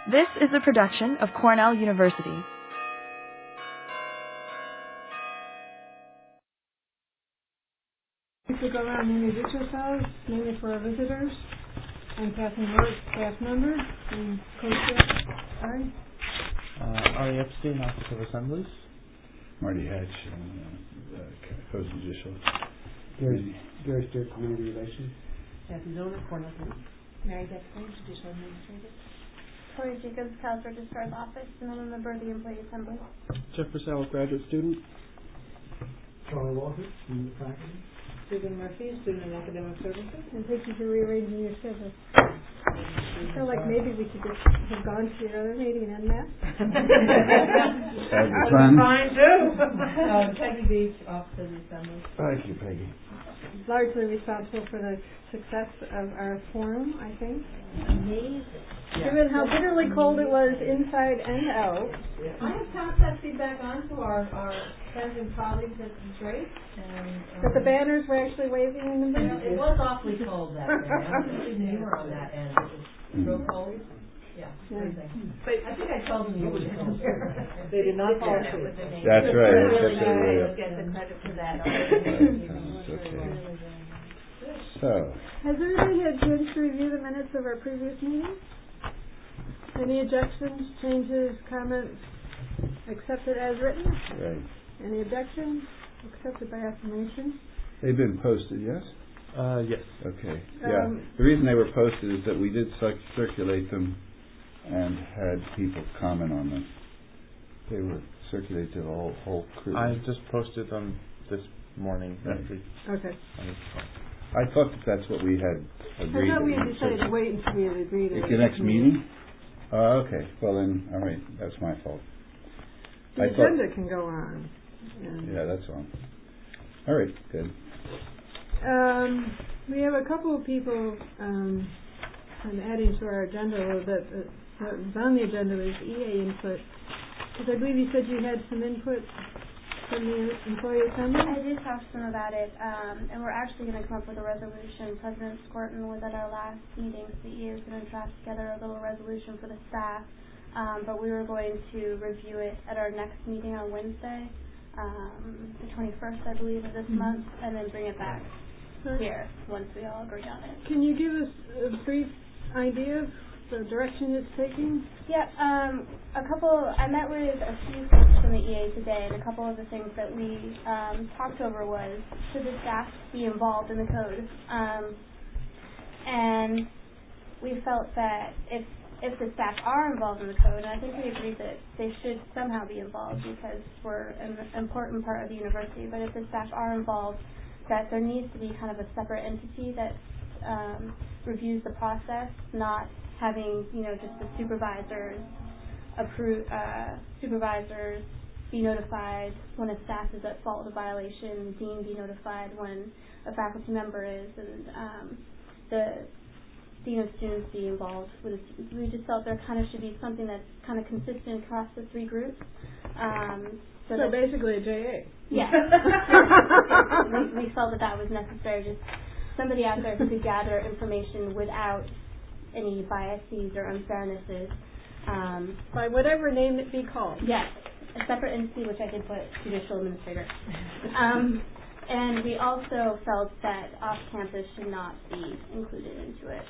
This is a production of Cornell University. If we go around and introduce ourselves, mainly for our visitors, and passing word to staff members and co-chair. Ari? Ari Epstein, Office of Assemblies. Marty Hatch, Co-Judicial. Gary Stewart, Community Relations. Kathy Zona, Cornell Police. Mary Dexter, Judicial Administrator. Tori Jacobs, Cal Registrar's Office, and I'm a member of the Employee Assembly. Jeff Purcell, graduate student. Charlie Walker, from the faculty. Susan Murphy, Student in Academic Services. And thank you for rearranging your schedule. I feel like maybe we should just have gone to your other meeting and that. That'd be fun. Fine too. Peggy Beach, Office of the Assembly. Thank you, Peggy. Largely responsible for the success of our forum, I think. Amazing. Given how bitterly cold it was inside and out. I have passed that feedback on to our friends and colleagues at Drake. But the banners were actually waving in the breeze. It was awfully cold that day. I don't think they were on that end. It was real cold. Yeah, freezing. But I think I told them you would come here. They did not fall That's right. Let's get the credit for that. Okay. So, Has everybody had a chance to review the minutes of our previous meeting? Any objections, changes, comments? Accepted as written? right. Any objections? Accepted by affirmation. They've been posted, yes? Yes. Okay. Yeah. The reason they were posted is that we did circulate them and had people comment on them. They were circulated to the whole crew. I just posted them this morning. Right. Okay. I thought that's what we had agreed. I thought we had to decided to wait until we had agreed. At your next meeting? Okay. Well then, all right. That's my fault. The agenda can go on. Yeah, that's on. All right. Good. We have a couple of people adding to our agenda a little bit. What was on the agenda was EA input. Because I believe you said you had some input from the Employee Assembly? I did talk to them about it, and we're actually going to come up with a resolution. President Scorton was at our last meeting, so he is going to draft together a little resolution for the staff, but we were going to review it at our next meeting on Wednesday, the 21st, I believe, of this month, and then bring it back here once we all agree on it. Can you give us a brief idea of the direction it's taking? Yeah, I met with a few folks from the EA today, and a couple of the things that we talked over was, should the staff be involved in the code? And we felt that if the staff are involved in the code, and I think we agreed that they should somehow be involved because we're an important part of the university, but if the staff are involved, that there needs to be kind of a separate entity that reviews the process, not having, just the supervisors be notified when a staff is at fault with a violation, dean be notified when a faculty member is, and the dean of students be involved with the students. We just felt there kind of should be something that's kind of consistent across the three groups. So basically a JA. Yeah. we felt that was necessary, just somebody out there who could gather information without any biases or unfairnesses. By whatever name it be called. Yes, a separate entity, which I did put Judicial Administrator. And we also felt that off-campus should not be included into it.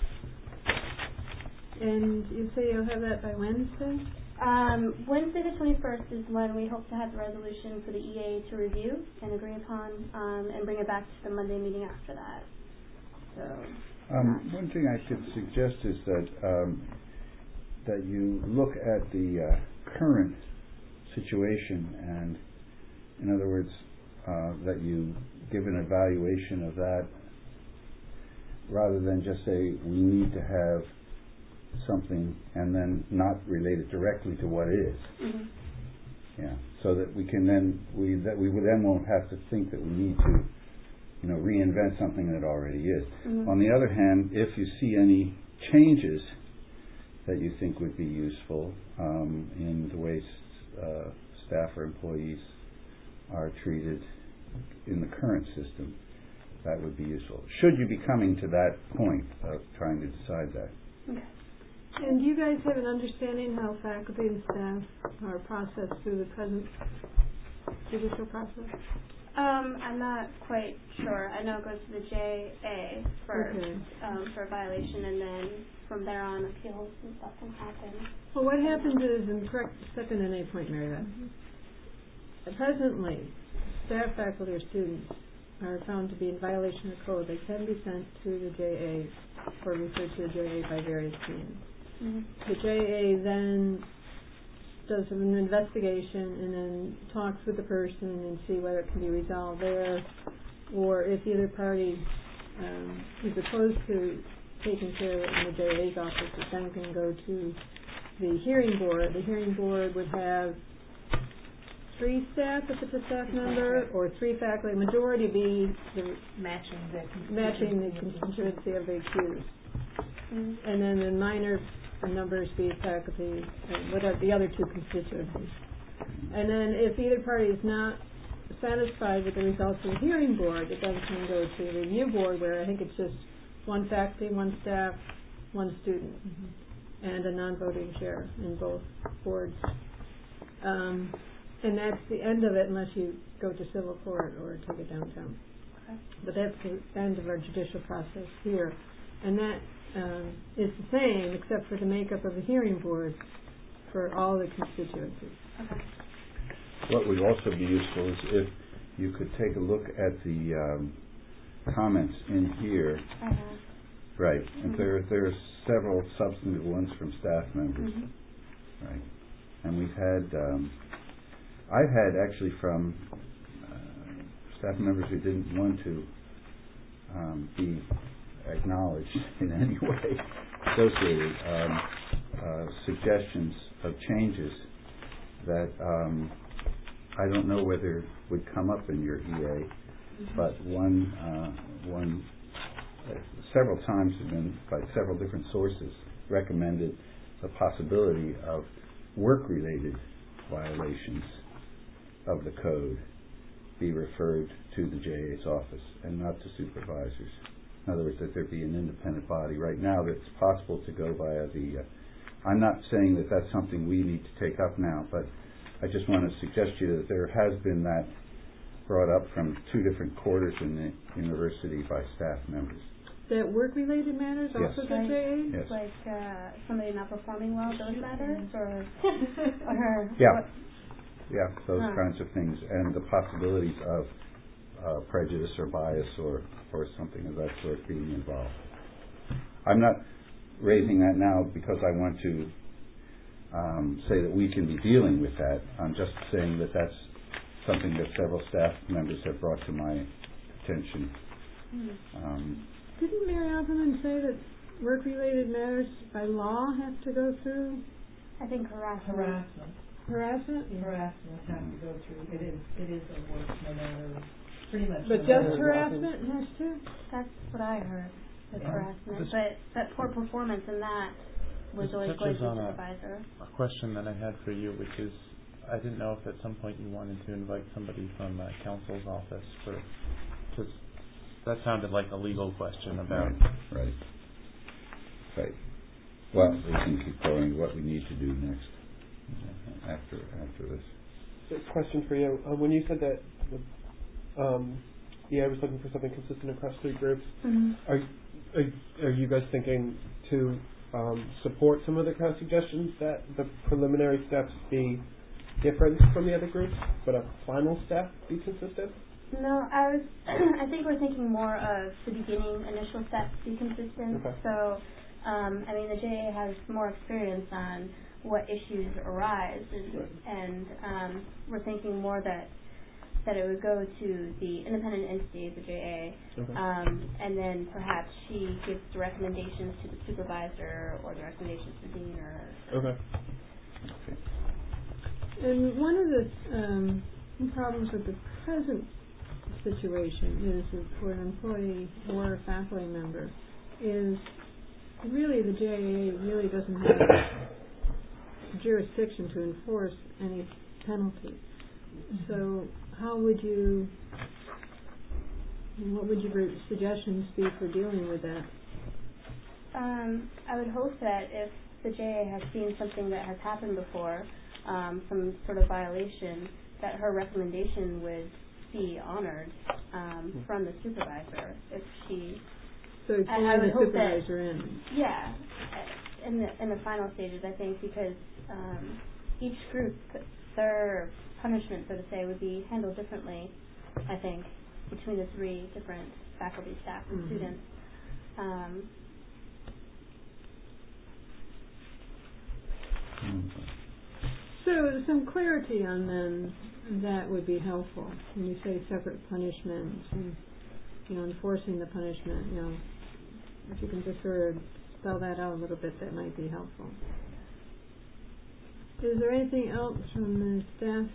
And you say you'll have that by Wednesday? Wednesday the 21st is when we hope to have the resolution for the EA to review and agree upon, and bring it back to the Monday meeting after that. So. One thing I could suggest is that you look at the current situation, and in other words, that you give an evaluation of that, rather than just say we need to have something and then not relate it directly to what it is. Mm-hmm. Yeah, so that we can then won't have to think that we need to reinvent something that already is. Mm-hmm. On the other hand, if you see any changes that you think would be useful in the way staff or employees are treated in the current system, that would be useful. Should you be coming to that point of trying to decide that? Okay. And do you guys have an understanding how faculty and staff are processed through the present judicial process? I'm not quite sure. I know it goes to the JA first for a violation, and then from there on appeals and stuff can happen. Well, what happens is, and correct, step in a point, Mary Beth. Presently, staff, faculty, or students are found to be in violation of code. They can be sent to the JA or referred to the JA by various means. The JA then does an investigation and then talks with the person and see whether it can be resolved there, or if the other party is opposed to taking care of it in the JA's office, it then can go to the hearing board. The hearing board would have 3 staff if it's a staff member, or 3 faculty. Majority be the matching the constituency of the accused, and then the minor numbers be faculty, whatever the other 2 constituencies. And then if either party is not satisfied with the results of the hearing board, it then can go to the review board, where I think it's just 1 faculty, 1 staff, 1 student, and a non-voting chair in both boards. And that's the end of it, unless you go to civil court or take it downtown. Okay. But that's the end of our judicial process here. And that is the same, except for the makeup of the hearing board for all the constituencies. Okay. What would also be useful is if you could take a look at the comments in here. Right, and there are several substantive ones from staff members. Right, and we've had, I've had actually from staff members who didn't want to be acknowledged in any way associated, suggestions of changes that I don't know whether would come up in your EA, but one several times have been, by several different sources, recommended the possibility of work-related violations of the code be referred to the JA's office and not to supervisors. In other words, that there be an independent body. Right now, it's possible to go via the... I'm not saying that that's something we need to take up now, but I just want to suggest to you that there has been that brought up from 2 different quarters in the university by staff members. That work-related matters Yes. also get JA? Yes. Like somebody not performing well, those matters, or yeah, those kinds of things, and the possibilities of prejudice or bias or something of that sort being involved. I'm not raising that now because I want to say that we can be dealing with that. I'm just saying that that's something that several staff members have brought to my attention. Didn't Mary Alverman say that work-related matters by law have to go through? I think harassment. Harassment? Harassment has to go through. It is a work no matter, pretty much. But just harassment has to? That's what I heard, with harassment. But poor performance in that was always going to the supervisor. A question that I had for you, which is, I didn't know if at some point you wanted to invite somebody from counsel's office for, because that sounded like a legal question about... Right. Well, we can keep going to what we need to do next after this. A question for you. When you said that I was looking for something consistent across 3 groups, are you guys thinking to support some of the kind of suggestions that the preliminary steps be different from the other groups, but a final step be consistent? No, I think we're thinking more of the beginning, initial steps be consistent. Okay. So, the JA has more experience on what issues arise, and we're thinking more that it would go to the independent entity of the JA, and then perhaps she gives the recommendations to the supervisor or the recommendations to the dean. Okay. And one of the problems with the present situation is that for an employee or a faculty member is really the JA really doesn't have jurisdiction to enforce any penalty. So what would your suggestions be for dealing with that? I would hope that if the JA has seen something that has happened before, some sort of violation, that her recommendation would be honored from the supervisor if she. So it's the supervisor in. Yeah, in the final stages, I think, because each group, their punishment, so to say, would be handled differently, I think, between the 3 different faculty, staff, and students. So some clarity on then that would be helpful when you say separate punishment and enforcing the punishment. If you can just sort of spell that out a little bit, that might be helpful. Is there anything else from the staff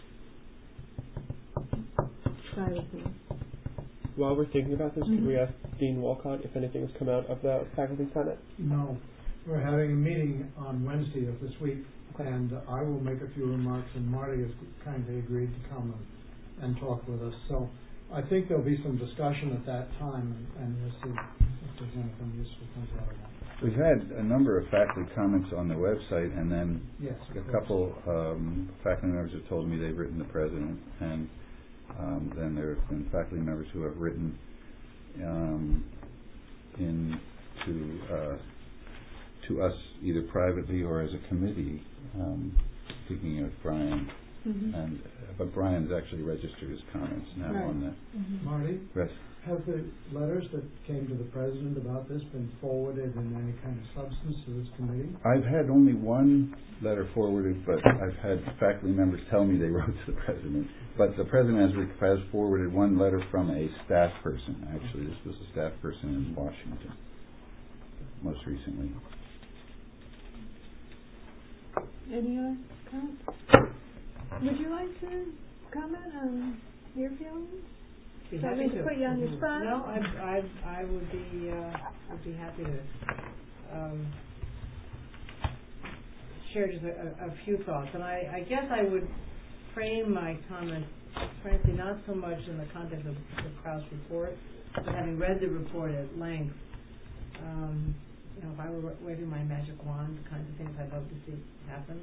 side of things? While we're thinking about this, could we ask Dean Walcott if anything has come out of the Faculty Senate? No. We're having a meeting on Wednesday of this week, and I will make a few remarks, and Marty has kindly agreed to come and talk with us. So I think there'll be some discussion at that time, and we'll see if there's anything useful comes out of that. We've had a number of faculty comments on the website, and then a couple faculty members have told me they've written the president, and then there have been faculty members who have written to us either privately or as a committee. Speaking of Brian, but Brian's actually registered his comments now on that. Marty, have the letters that came to the president about this been forwarded in any kind of substance to this committee? I've had only one letter forwarded, but I've had faculty members tell me they wrote to the president. But the president has forwarded one letter from a staff person. Actually, this was a staff person in Washington most recently. Any other comments? Would you like to comment on your feelings? Be happy to. Put you on the spot? No, I would be happy to share just a few thoughts, and I guess I would frame my comments, frankly, not so much in the context of the Krause report, but having read the report at length. If I were waving my magic wand, the kinds of things I'd love to see happen.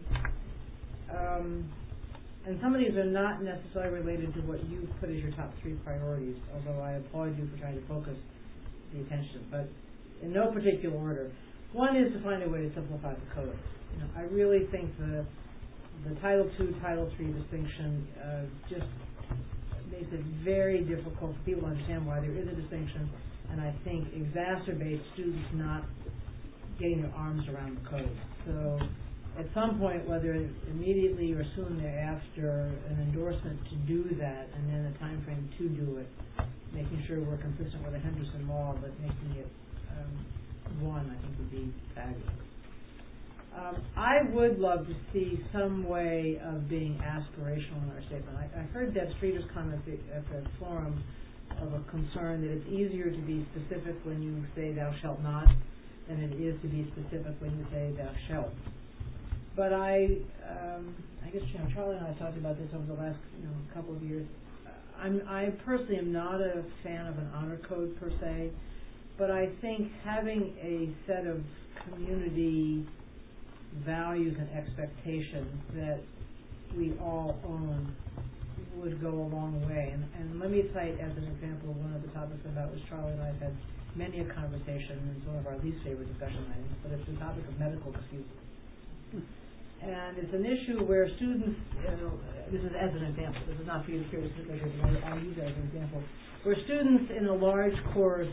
And some of these are not necessarily related to what you put as your top 3 priorities, although I applaud you for trying to focus the attention, but in no particular order. One is to find a way to simplify the code. I really think the Title II, Title III distinction just makes it very difficult for people to understand why there is a distinction, and I think exacerbates students not getting their arms around the code. So at some point, whether immediately or soon thereafter, an endorsement to do that, and then a time frame to do it, making sure we're consistent with the Henderson law, but making it one, I think would be fabulous. I would love to see some way of being aspirational in our statement. I heard Deb Streeter's comment at the forum of a concern that it's easier to be specific when you say thou shalt not than it is to be specific when you say thou shalt. But I guess Charlie and I have talked about this over the last couple of years. I personally am not a fan of an honor code per se, but I think having a set of community values and expectations that we all own would go a long way. And let me cite as an example one of the topics about which Charlie and I have had many a conversation, and it's one of our least favorite discussion items, but it's the topic of medical excuses. And it's an issue where students, this is as an example, this is not for you to seriously measure, but I'll use it as an example, where students in a large course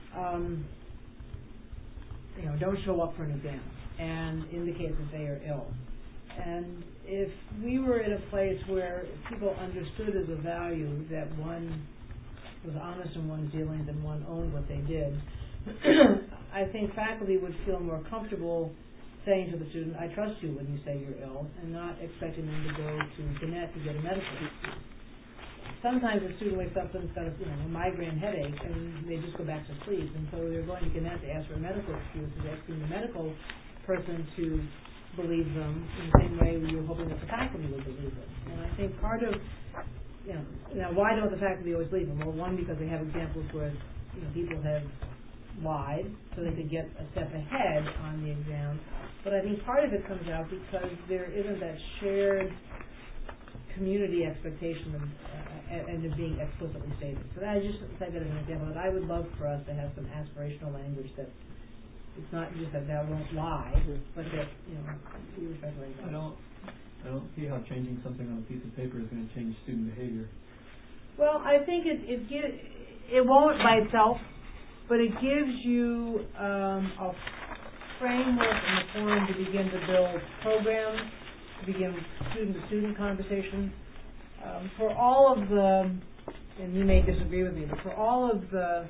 don't show up for an exam and indicate that they are ill. And if we were in a place where people understood as a value that one was honest in one's dealings and one owned what they did, I think faculty would feel more comfortable saying to the student, I trust you when you say you're ill, and not expecting them to go to Gannett to get a medical excuse. Sometimes a student wakes up and has a migraine headache, and they just go back to sleep, and so they're going to Gannett to ask for a medical excuse, and asking the medical person to believe them in the same way we were hoping that the faculty would believe them. And I think part of, now why don't the faculty always believe them? Well, one, because they have examples where people have lied so they could get a step ahead on the exam. But I think part of it comes out because there isn't that shared community expectation and it being explicitly stated. So I just cite that as an example. That I would love for us to have some aspirational language that it's not just that won't lie, but that you respect what I don't see how changing something on a piece of paper is going to change student behavior. Well, I think it won't by itself, but it gives you a framework and a forum to begin to build programs, to begin student-to-student conversations. For all of the, and you may disagree with me, but for all of the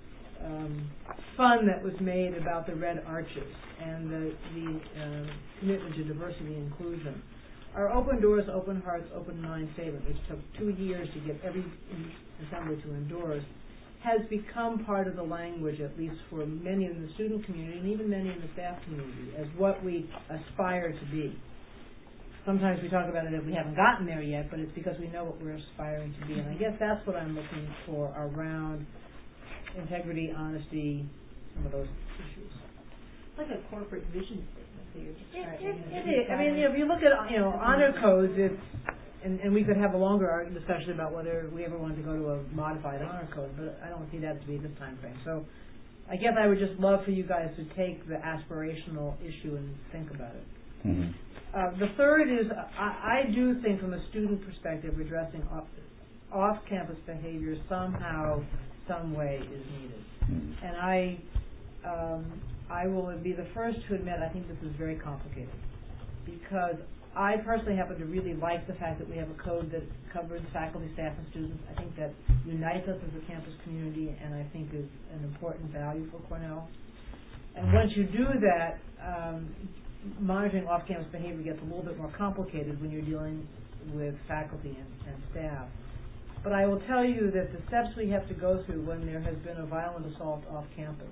fun that was made about the Red Arches and the commitment to diversity and inclusion, our Open Doors, Open Hearts, Open Minds statement, which took 2 years to get every assembly to endorse, has become part of the language, at least for many in the student community and even many in the staff community, as what we aspire to be. Sometimes we talk about it if we haven't gotten there yet, but it's because we know what we're aspiring to be. And I guess that's what I'm looking for around integrity, honesty, some of those issues. It's like a corporate vision statement that you're describing. It is. I mean, if you look at honor codes, it's and we could have a longer discussion about whether we ever wanted to go to a modified honor code, but I don't see that to be this time frame. So I guess I would just love for you guys to take the aspirational issue and think about it. Mm-hmm. The third is, I do think from a student perspective, addressing off-campus behavior somehow, some way is needed. Mm-hmm. And I will be the first to admit I think this is very complicated, because I personally happen to really like the fact that we have a code that covers faculty, staff, and students. I think that unites us as a campus community, and I think is an important value for Cornell. And once you do that, monitoring off-campus behavior gets a little bit more complicated when you're dealing with faculty and staff. But I will tell you that the steps we have to go through when there has been a violent assault off-campus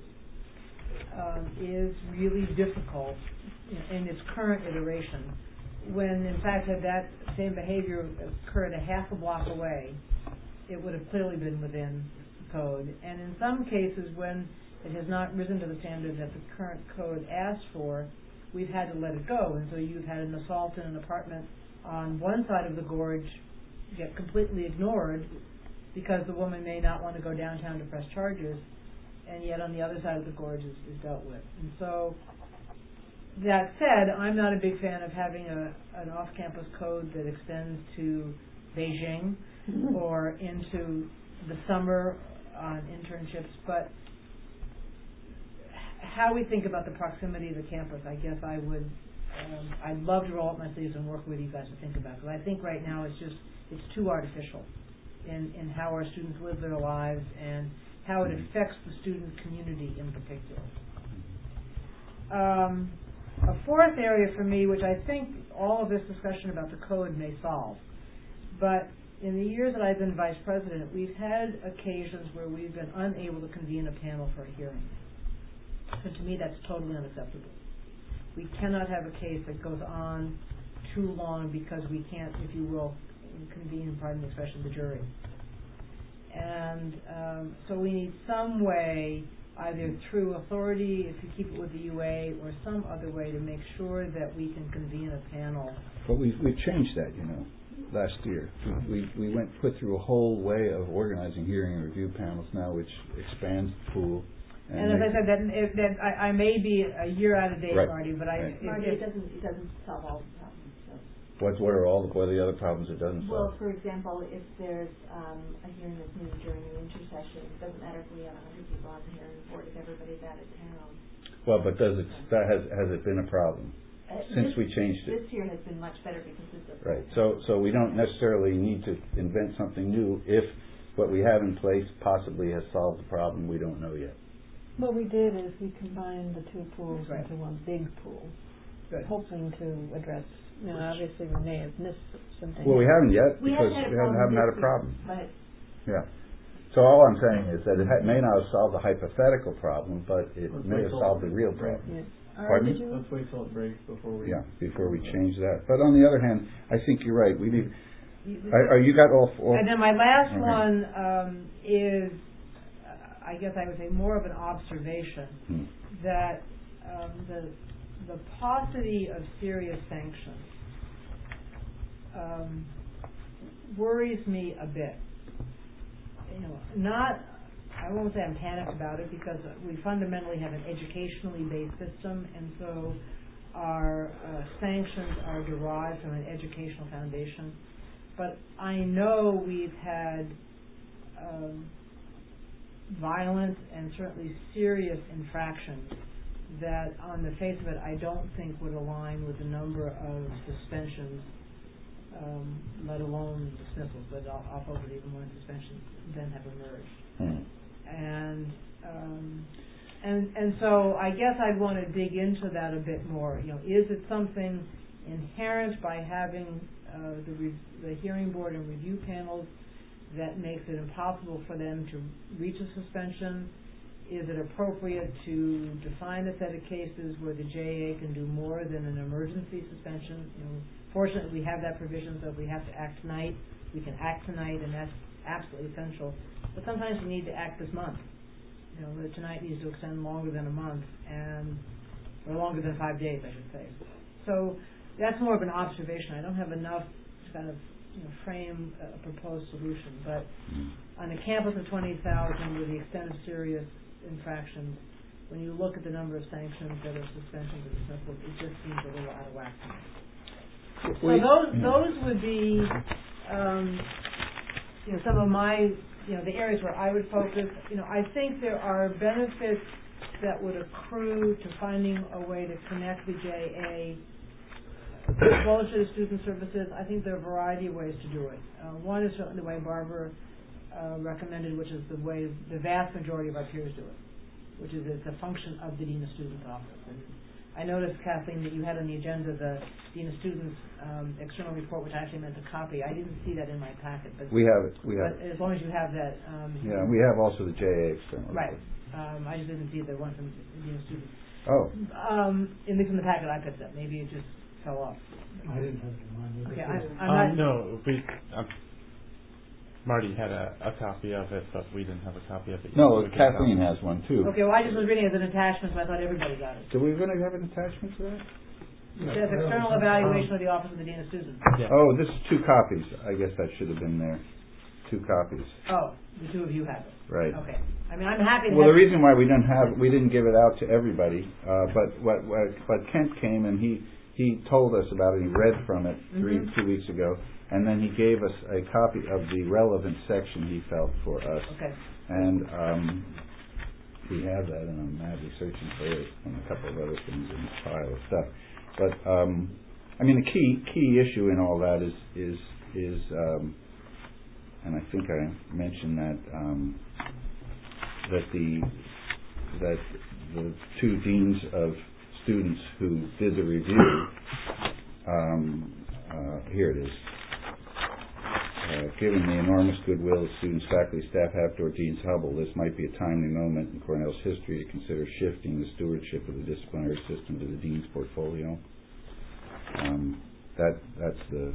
is really difficult in its current iteration, when in fact had that same behavior occurred a half a block away, it would have clearly been within the code. And in some cases, when it has not risen to the standard that the current code asks for, we've had to let it go. And so you've had an assault in an apartment on one side of the gorge get completely ignored because the woman may not want to go downtown to press charges, and yet on the other side of the gorge is dealt with. And so, that said, I'm not a big fan of having an off-campus code that extends to Beijing or into the summer on internships, but how we think about the proximity of the campus, I guess I'd love to roll up my sleeves and work with you guys to think about it. Because I think right now it's too artificial in how our students live their lives and how it affects the student community in particular. A fourth area for me, which I think all of this discussion about the code may solve, but in the years that I've been vice president, we've had occasions where we've been unable to convene a panel for a hearing. So to me, that's totally unacceptable. We cannot have a case that goes on too long because we can't, if you will, convene, pardon the expression, the jury. And so we need some way, either through authority, if you keep it with the UA, or some other way to make sure that we can convene a panel. But we've changed that, last year. We put through a whole way of organizing hearing and review panels now, which expands the pool. And as I said, that I may be a year out of date, right. Marty, but Marty, it doesn't solve all the problems. So. What are the other problems it doesn't solve? Well, for example, if there's a hearing that's moved during an intersession, it doesn't matter if we have 100 people on the hearing board if everybody's out of town. Well, but has it been a problem since we changed it? This year has been much better because it's a right. So we don't necessarily need to invent something new if what we have in place possibly has solved the problem. We don't know yet. What we did is we combined the two pools right. into one big pool, hoping to address. Obviously, we may have missed some things. Well, we haven't yet because we haven't had a problem. But yeah. So all I'm saying is that it may not have solved the hypothetical problem, but it may have solved the real problem. Yeah. Pardon me? Let's wait till it breaks before we... Yeah, before we change that. But on the other hand, I think you're right. We need... Are you got all four? And then my last one is, I guess I would say, more of an observation that the the paucity of serious sanctions worries me a bit. I won't say I'm panicked about it, because we fundamentally have an educationally based system, and so our sanctions are derived from an educational foundation. But I know we've had violent and certainly serious infractions that, on the face of it, I don't think would align with the number of suspensions, let alone dismissals, but I'll focus even more on suspensions than have emerged. And so I guess I'd want to dig into that a bit more. Is it something inherent by having the hearing board and review panels that makes it impossible for them to reach a suspension? Is it appropriate to define a set of cases where the JA can do more than an emergency suspension? Fortunately, we have that provision, so if we have to act tonight, we can act tonight, and that's absolutely essential. But sometimes you need to act this month. Tonight needs to extend longer than a month, or longer than 5 days, I should say. So that's more of an observation. I don't have enough to kind of frame a proposed solution. But on a campus of 20,000 with the extent of serious infractions, when you look at the number of sanctions that are suspensions and dismissals, it just seems a little out of whack to me. So those would be some of my the areas where I would focus. I think there are benefits that would accrue to finding a way to connect the JA closer to student services. I think there are a variety of ways to do it. One is certainly the way Barbara recommended, which is the way the vast majority of our peers do it, which is it's a function of the Dean of Students office. And I noticed, Kathleen, that you had on the agenda the Dean of Students external report, which I actually meant to copy. I didn't see that in my packet. But we have it. But as long as you have that. We have also the JA external report. Right. I just didn't see the one from the Dean of Students. Oh. At least in the packet I picked up. Maybe it just fell off. I didn't have it in mind. Okay, I'm not. No, Marty had a copy of it, but we didn't have a copy of it yet. No, Kathleen has one too. Okay, well, I just was reading it as an attachment, so I thought everybody got it. Do we really have an attachment to that? It says external evaluation of the Office of the Dean of Students. Yeah. Oh, this is 2 copies. I guess that should have been there. 2 copies. Oh, the 2 of you have it. Right. Okay. I mean, I'm happy to Well, the reason why we didn't give it out to everybody, but Kent came and he told us about it. He read from it 2 weeks ago, and then he gave us a copy of the relevant section he felt for us. Okay. And we have that, and I'm madly searching for it and a couple of other things in this pile of stuff. But I mean, the key issue in all that is and I think I mentioned that the 2 deans of students who did the review, here it is. Given the enormous goodwill students, faculty, staff have toward Dean Hubble, this might be a timely moment in Cornell's history to consider shifting the stewardship of the disciplinary system to the dean's portfolio. That's the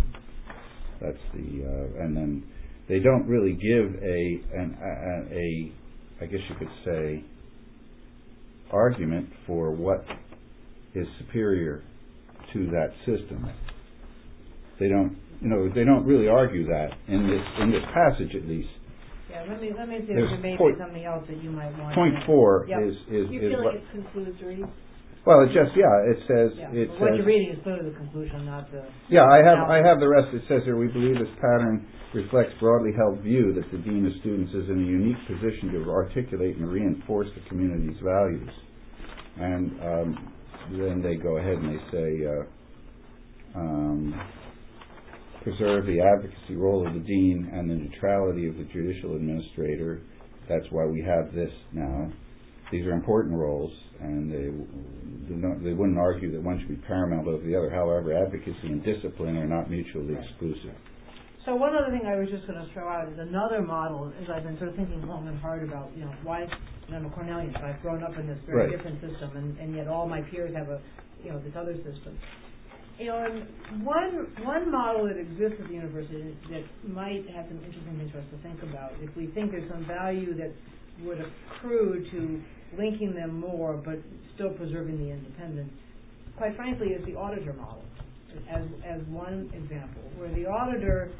and then they don't really give a I guess you could say argument for what is superior to that system. They don't really argue that in this passage, at least. Yeah, let me see if there may be something else that you might want. Point 4 yep. is you feel like it's conclusory? Well, it just it says what you're reading is clearly the conclusion, not the. Yeah, I have the rest. It says here, we believe this pattern reflects broadly held view that the Dean of Students is in a unique position to articulate and reinforce the community's values. And then they go ahead and they say, preserve the advocacy role of the Dean and the neutrality of the judicial administrator. That's why we have this now. These are important roles, and they wouldn't argue that one should be paramount over the other. However, advocacy and discipline are not mutually exclusive. So one other thing I was just going to throw out is another model, as I've been sort of thinking long and hard about, why I'm a Cornellian, so I've grown up in this very different system, and yet all my peers have this other system. And one model that exists at the university that might have some interesting things for us to think about, if we think there's some value that would accrue to linking them more but still preserving the independence, quite frankly, is the auditor model, as one example, where the auditor,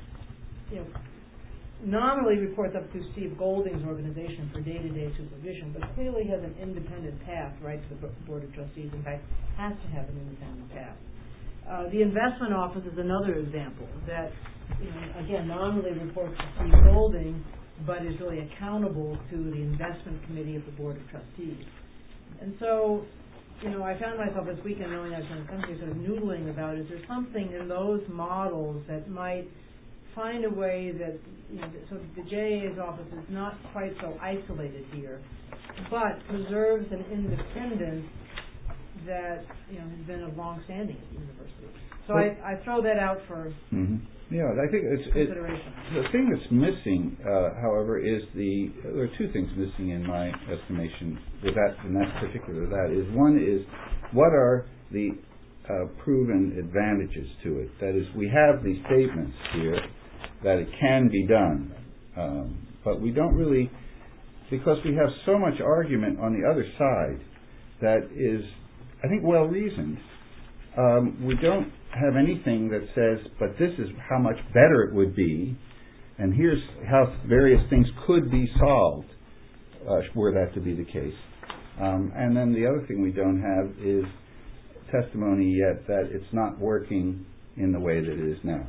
nominally reports up to Steve Golding's organization for day-to-day supervision, but clearly has an independent path right to the Board of Trustees. In fact, has to have an independent path. The investment office is another example that, again, nominally reports to Steve Golding, but is really accountable to the investment committee of the Board of Trustees. And so, I found myself this weekend knowing I was going to come here sort of noodling about, is there something in those models that might find a way that, so the JA's office is not quite so isolated here, but preserves an independence that, has been of long standing at the university. So I throw that out for Yeah, I think consideration. The thing that's missing, however, is there are two things missing in my estimation with that, and that's particular to that, is one is what are the proven advantages to it? That is, we have these statements here that it can be done, but we don't really, because we have so much argument on the other side that is, I think, well reasoned. We don't have anything that says, but this is how much better it would be, and here's how various things could be solved were that to be the case. And then the other thing we don't have is testimony yet that it's not working in the way that it is now.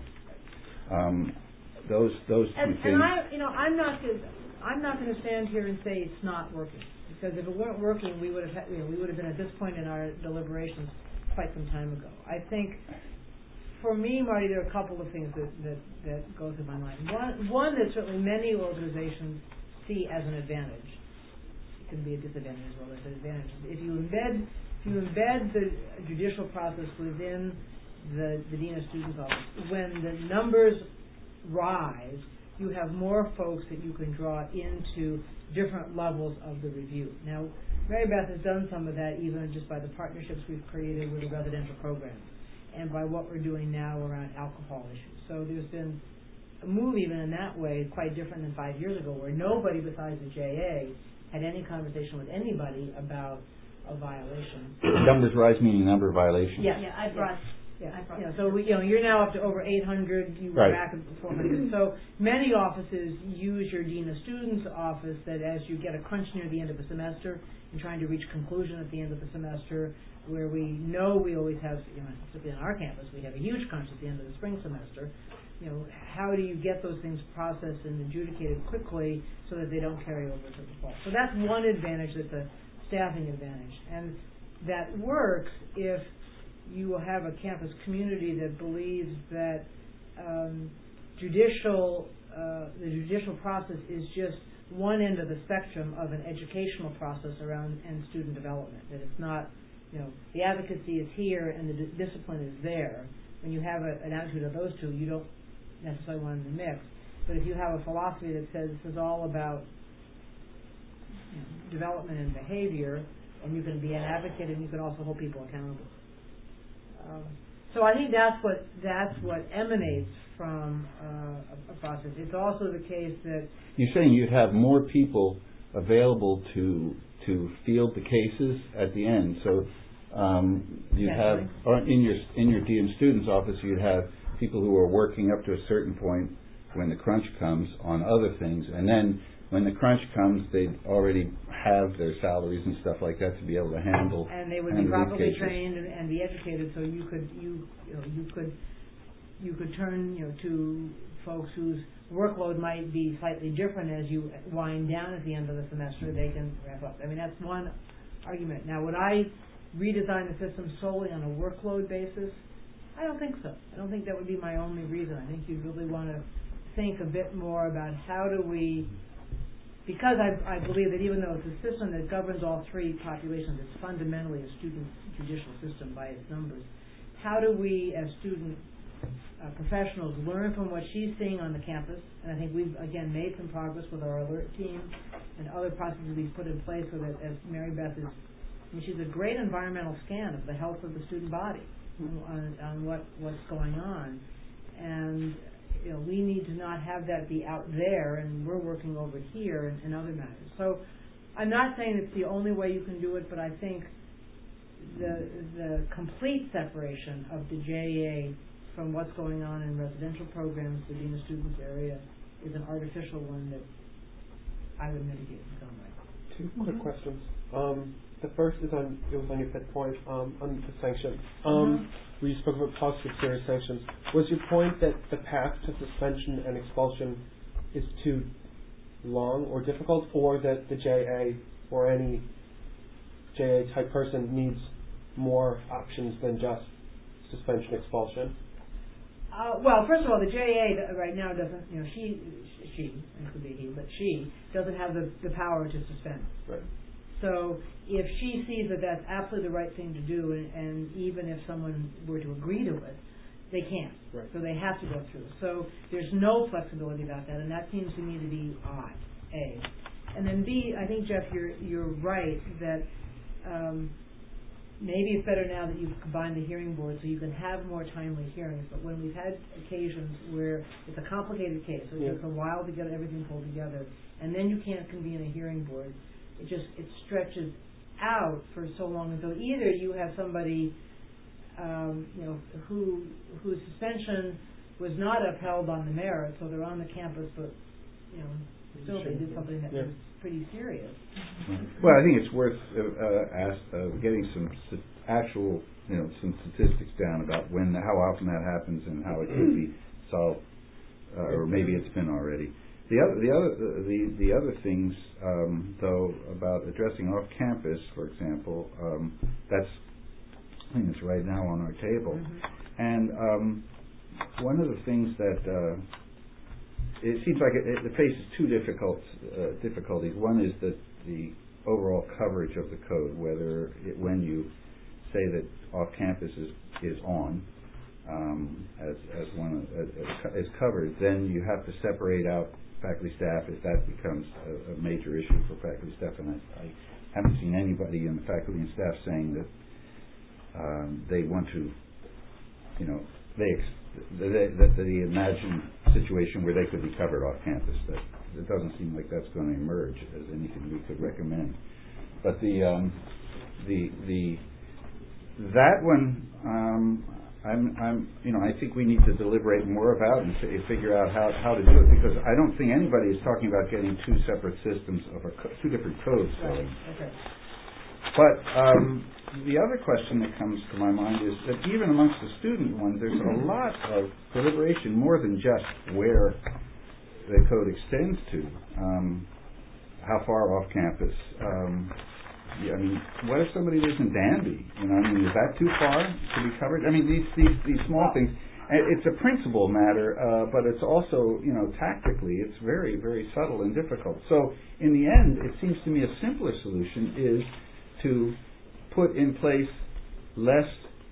Those two things. And I'm not going to stand here and say it's not working, because if it weren't working, we would have been at this point in our deliberations quite some time ago. I think, for me, Marty, there are a couple of things that go through my mind. One that certainly many organizations see as an advantage. It can be a disadvantage as well as an advantage. If you embed the judicial process within the Dean of Students Office, when the numbers rise, you have more folks that you can draw into different levels of the review. Now, Mary Beth has done some of that even just by the partnerships we've created with the residential programs and by what we're doing now around alcohol issues. So there's been a move even in that way quite different than 5 years ago, where nobody besides the JA had any conversation with anybody about a violation. Numbers rise meaning number of violations? Yes. Yeah, I brought. So you're now up to over 800. You were back at 400. So many offices use your Dean of Students office, that as you get a crunch near the end of a semester and trying to reach conclusion at the end of the semester, where we know we always have, particularly on our campus, we have a huge crunch at the end of the spring semester. How do you get those things processed and adjudicated quickly so that they don't carry over to the fall? So that's one advantage, that's a staffing advantage. And that works if you will have a campus community that believes that the judicial process is just one end of the spectrum of an educational process around and student development. That it's not, the advocacy is here and the discipline is there. When you have an attitude of those two, you don't necessarily want them to mix. But if you have a philosophy that says this is all about development and behavior, and you can be an advocate and you can also hold people accountable. So I think that's what emanates from a process. It's also the case that you're saying you'd have more people available to field the cases at the end. So you'd have in your Dean Students Office, you'd have people who are working up to a certain point when the crunch comes on other things, and then when the crunch comes, they already have their salaries and stuff like that to be able to handle. And they would be properly trained and be educated, so you could turn to folks whose workload might be slightly different as you wind down at the end of the semester. They can wrap up. I mean, that's one argument. Now, would I redesign the system solely on a workload basis? I don't think so. I don't think that would be my only reason. I think you'd really want to think a bit more about how do we. Because I believe that even though it's a system that governs all three populations, it's fundamentally a student judicial system by its numbers. How do we, as student professionals, learn from what she's seeing on the campus? And I think we've, again, made some progress with our alert team and other processes we've put in place so that, as Mary Beth is, she's a great environmental scan of the health of the student body on what's going on. And we need to not have that be out there, and we're working over here in other matters. So I'm not saying it's the only way you can do it, but I think the complete separation of the JA from what's going on in residential programs within the students' area is an artificial one that I would mitigate in some way. Two quick questions. The first is on your fifth point, on the sanctions. Where you spoke about possible serious sanctions. Was your point that the path to suspension and expulsion is too long or difficult, or that the JA or any JA type person needs more options than just suspension, expulsion? Well, first of all, the JA right now doesn't, she, it could be he, but she doesn't have the power to suspend. Right. So if she sees that that's absolutely the right thing to do, and even if someone were to agree to it, they can't. Right. So they have to go through. So there's no flexibility about that, and that seems to me to be A. And then B, I think, Jeff, you're right that maybe it's better now that you've combined the hearing board so you can have more timely hearings. But when we've had occasions where it's a complicated case, so it takes a while to get everything pulled together, and then you can't convene a hearing board, it stretches out for so long. And so either you have somebody, whose suspension was not upheld on the merits, so they're on the campus, but still they did something that was pretty serious. Well, I think it's worth getting some actual, some statistics down about how often that happens and how it could be solved, or maybe it's been already. The other things, though, about addressing off campus, for example, I think it's right now on our table, and one of the things that it seems like it faces two difficulties. One is that the overall coverage of the code, whether when you say that off campus is on as covered, then you have to separate out faculty staff if that becomes a major issue for faculty staff. And I haven't seen anybody in the faculty and staff saying that they want to, that they imagine a situation where they could be covered off campus. That it doesn't seem like that's going to emerge as anything we could recommend. But that one, I think we need to deliberate more about and figure out how to do it, because I don't think anybody is talking about getting two separate systems of two different codes going. Okay. But the other question that comes to my mind is that even amongst the student ones, there's a lot of deliberation, more than just where the code extends to, how far off campus. What if somebody lives in Danby? Is that too far to be covered? These small things. It's a principle matter, but it's also, tactically, it's very, very subtle and difficult. So in the end, it seems to me a simpler solution is to put in place less,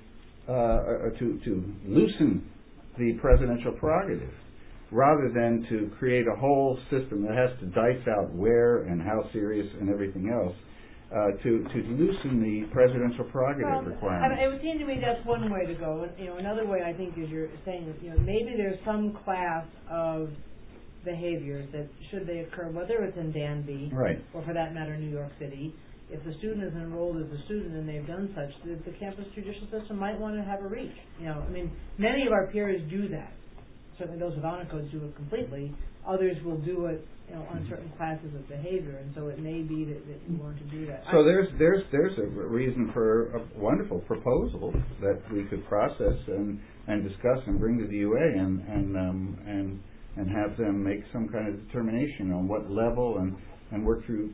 to loosen the presidential prerogative, rather than to create a whole system that has to dice out where and how serious and everything else. To loosen the presidential prerogative requirements. It would seem to me that's one way to go. Another way, I think, is you're saying, maybe there's some class of behaviors that, should they occur, whether it's in Danby, right, or for that matter, New York City, if the student is enrolled as a student and they've done such, the campus judicial system might want to have a reach. Many of our peers do that. Certainly those with honor codes do it completely. Others will do it on certain classes of behavior, and so it may be that you want to do that. So there's a reason for a wonderful proposal that we could process and discuss and bring to the UA and have them make some kind of determination on what level and work through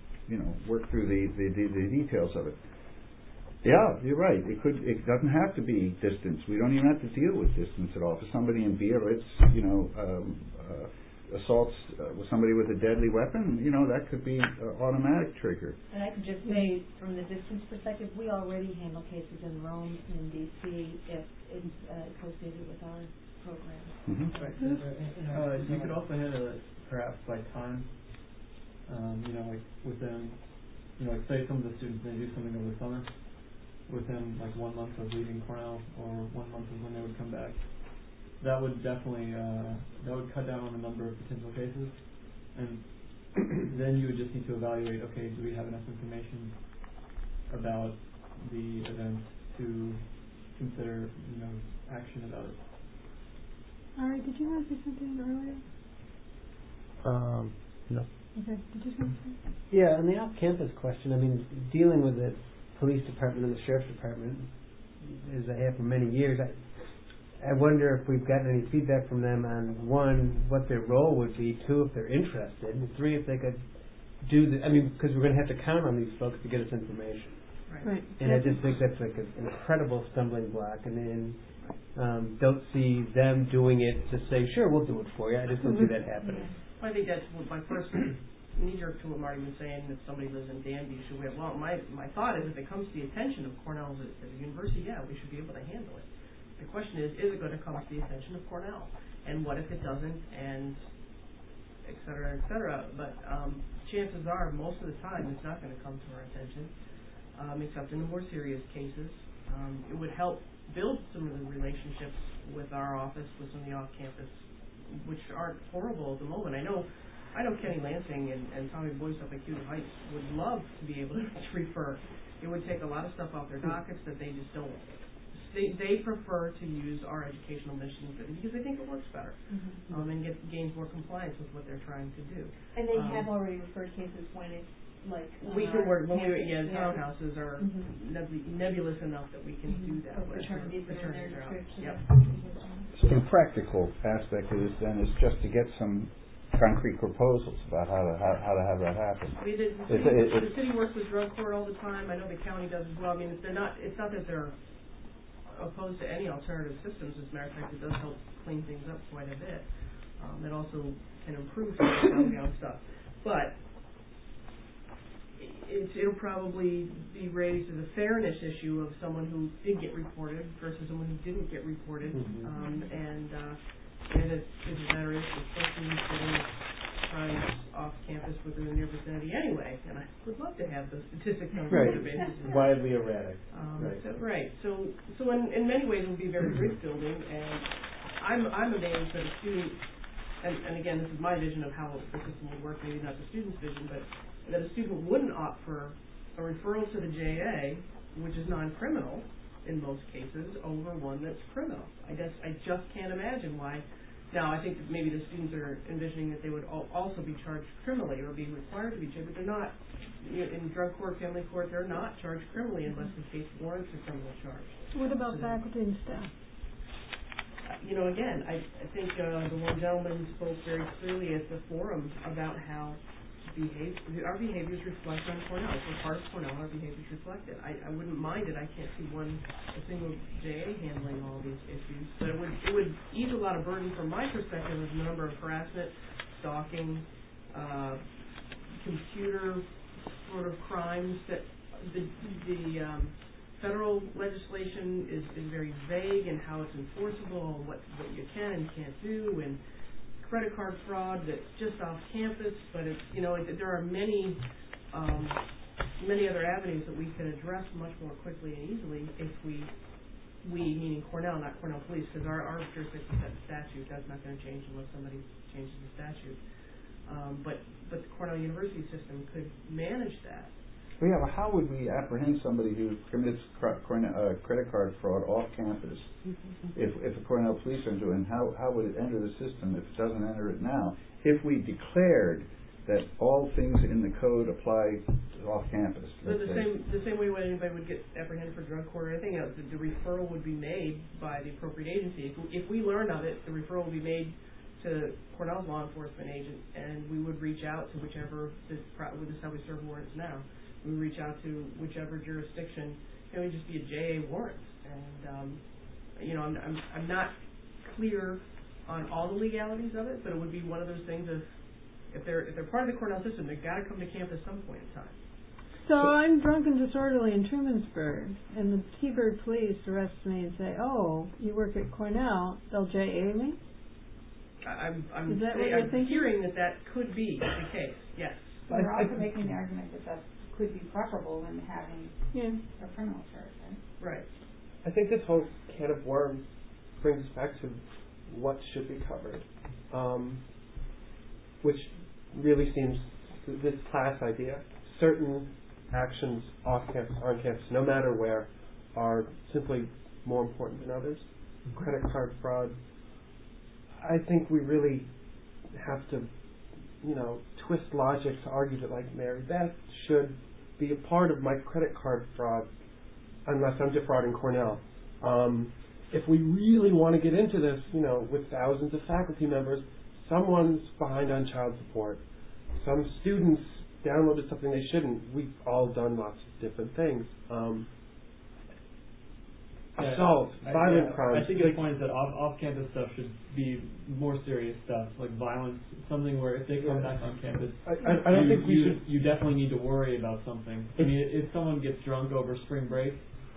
the details of it. Yeah, you're right. It doesn't have to be distance. We don't even have to deal with distance at all. For somebody in Biarritz, assaults with somebody with a deadly weapon, that could be an automatic trigger. And I could just say, from the distance perspective, we already handle cases in Rome and in D.C. if it's associated with our program. Mm-hmm. You could also handle it perhaps by time. Within, say some of the students may do something over the summer, within 1 month of leaving Cornell or 1 month of when they would come back. That would definitely cut down on the number of potential cases, and then you would just need to evaluate, okay, do we have enough information about the event to consider, action about it. All right, did you want to say something earlier? No. Okay, did you say something? Yeah, on the off-campus question, dealing with the police department and the sheriff's department, as I have for many years, I wonder if we've gotten any feedback from them on, one, what their role would be, two, if they're interested, and three, if they could do because we're going to have to count on these folks to get us information. Right. And I just think that's like an incredible stumbling block, and then don't see them doing it to say, sure, we'll do it for you. I just don't see that happening. I think that's what my first knee-jerk to what Marty was saying, that somebody lives in Danby, should we have, well, my thought is if it comes to the attention of Cornell as a university, yeah, we should be able to handle it. The question is it going to come to the attention of Cornell? And what if it doesn't? And et cetera, et cetera. But chances are, most of the time, it's not going to come to our attention, except in the more serious cases. It would help build some of the relationships with our office, with some of the off-campus, which aren't horrible at the moment. I know Kenny Lansing and Tommy Boyce up at Cuban Heights would love to be able to refer. It would take a lot of stuff off their dockets that they just don't. They prefer to use our educational mission because they think it works better, and gains more compliance with what they're trying to do. And they have already referred cases when it's like we can work. Townhouses are nebulous enough that we can do that. Fraternities that are in their description. Yep. So the practical aspect of this then is just to get some concrete proposals about how to have that happen. The city works with drug court all the time. I know the county does as well. It's not that they're opposed to any alternative systems. As a matter of fact, it does help clean things up quite a bit. It also can improve some of the downtown stuff. But it'll probably be raised as a fairness issue of someone who did get reported versus someone who didn't get reported. And it's a matter of the person who's getting crimes off campus within the near vicinity anyway. And I would love to have those statistics on a regular basis. Widely erratic. So in many ways it will be very bridge building, and I'm amazed that a student, and again this is my vision of how the system would work, maybe not the student's vision, but that a student wouldn't opt for a referral to the JA, which is non-criminal in most cases, over one that's criminal. I just can't imagine why. Now, I think that maybe the students are envisioning that they would also be charged criminally or be required to be charged, but they're not. In drug court, family court, they're not charged criminally unless the case warrants a criminal charge. What about faculty and staff? Again, I think the one gentleman spoke very clearly at the forum about how our behaviors reflect on Cornell. If we're part of Cornell, our behaviors reflect it. I wouldn't mind it. I can't see a single JA handling all these issues, but it would ease a lot of burden from my perspective of the number of harassment, stalking, computer sort of crimes that the federal legislation is very vague in how it's enforceable, what you can and can't do, and credit card fraud that's just off campus, but it's there are many other avenues that we can address much more quickly and easily if we meaning Cornell, not Cornell Police, because our jurisdiction set the statute. That's not going to change unless somebody changes the statute. But the Cornell University system could manage that. Well, yeah, but how would we apprehend somebody who commits credit card fraud off campus if the Cornell police are doing? How would it enter the system if it doesn't enter it now? If we declared that all things in the code apply off campus. The same way when anybody would get apprehended for drug court or anything else, the referral would be made by the appropriate agency. If we learn of it, the referral would be made to Cornell's law enforcement agent, and we would reach out to whichever. This is how we serve warrants now. We reach out to whichever jurisdiction. It would just be a JA warrant, and I'm not clear on all the legalities of it, but it would be one of those things of if they're part of the Cornell system, they've got to come to campus some point in time. So I'm drunk and disorderly in Trumansburg, and the T-Bird police arrest me and say, "Oh, you work at Cornell? They'll JA me." I'm hearing that could be the case. Yes. But we're also making the argument that could be preferable than having a criminal charge, right? I think this whole can of worms brings us back to what should be covered, which really seems this class idea. Certain actions off campus, on campus, no matter where, are simply more important than others. Credit card fraud, I think we really have to, twist logic to argue that, like, Mary Beth should be a part of my credit card fraud unless I'm defrauding Cornell. If we really want to get into this, with thousands of faculty members, someone's behind on child support. Some students downloaded something they shouldn't. We've all done lots of different things. Assault, violent crimes. I think your point is that off-campus stuff should be more serious stuff, like violence, something where if they come back on campus, I don't think we should. You definitely need to worry about something. I mean, if someone gets drunk over spring break,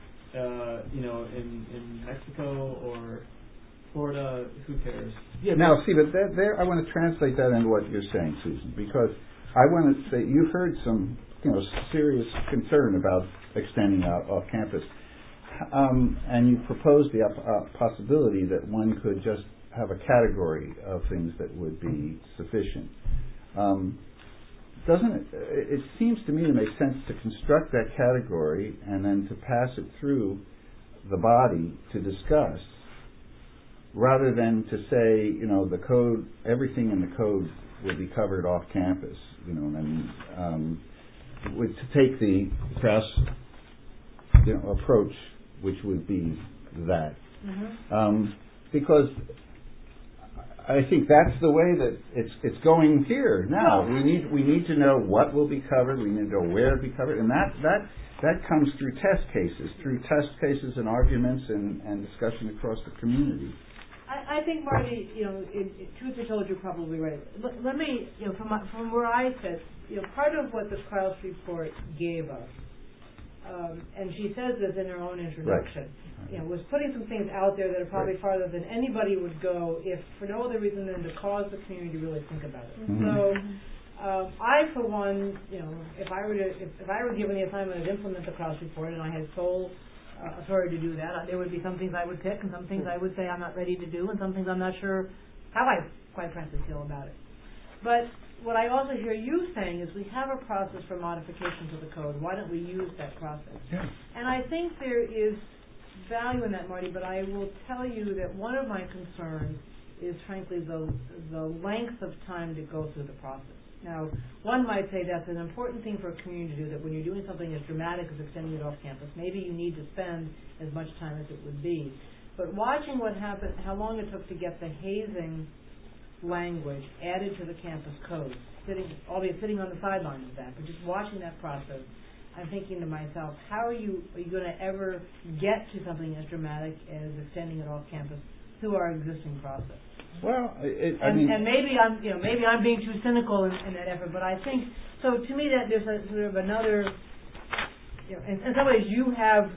in Mexico or Florida, who cares? Yeah. Now, see, but there, I want to translate that into what you're saying, Susan, because I want to say you've heard some, serious concern about extending out off campus. And you proposed the possibility that one could just have a category of things that would be sufficient. Doesn't it? It seems to me to make sense to construct that category and then to pass it through the body to discuss, rather than to say, the code, everything in the code will be covered off campus. And to take the crass, approach, which would be that. Because I think that's the way that it's going here now. We need to know what will be covered. We need to know where it will be covered, and that comes through test cases and arguments and discussion across the community. I think, Marty, truth be told, you're probably right. Let me, from where I sit, part of what the Krause report gave us, and she says this in her own introduction, was putting some things out there that are probably farther than anybody would go if for no other reason than to cause the community to really think about it. So I, for one, if I were given the assignment to implement the Krause report and I had sole authority to do that, there would be some things I would pick and some things I would say I'm not ready to do and some things I'm not sure how I, quite frankly, feel about it. But what I also hear you saying is we have a process for modification to the code. Why don't we use that process? Yeah. And I think there is value in that, Marty, but I will tell you that one of my concerns is, frankly, the length of time to go through the process. Now, one might say that's an important thing for a community to do, that when you're doing something as dramatic as extending it off campus, maybe you need to spend as much time as it would be. But watching what happened, how long it took to get the hazing language added to the campus code, albeit sitting on the sidelines of that, but just watching that process, I'm thinking to myself, how are you going to ever get to something as dramatic as extending it off campus through our existing process? Well, and maybe I'm being too cynical in that effort, but I think so. To me, that there's a sort of another, in some ways, you have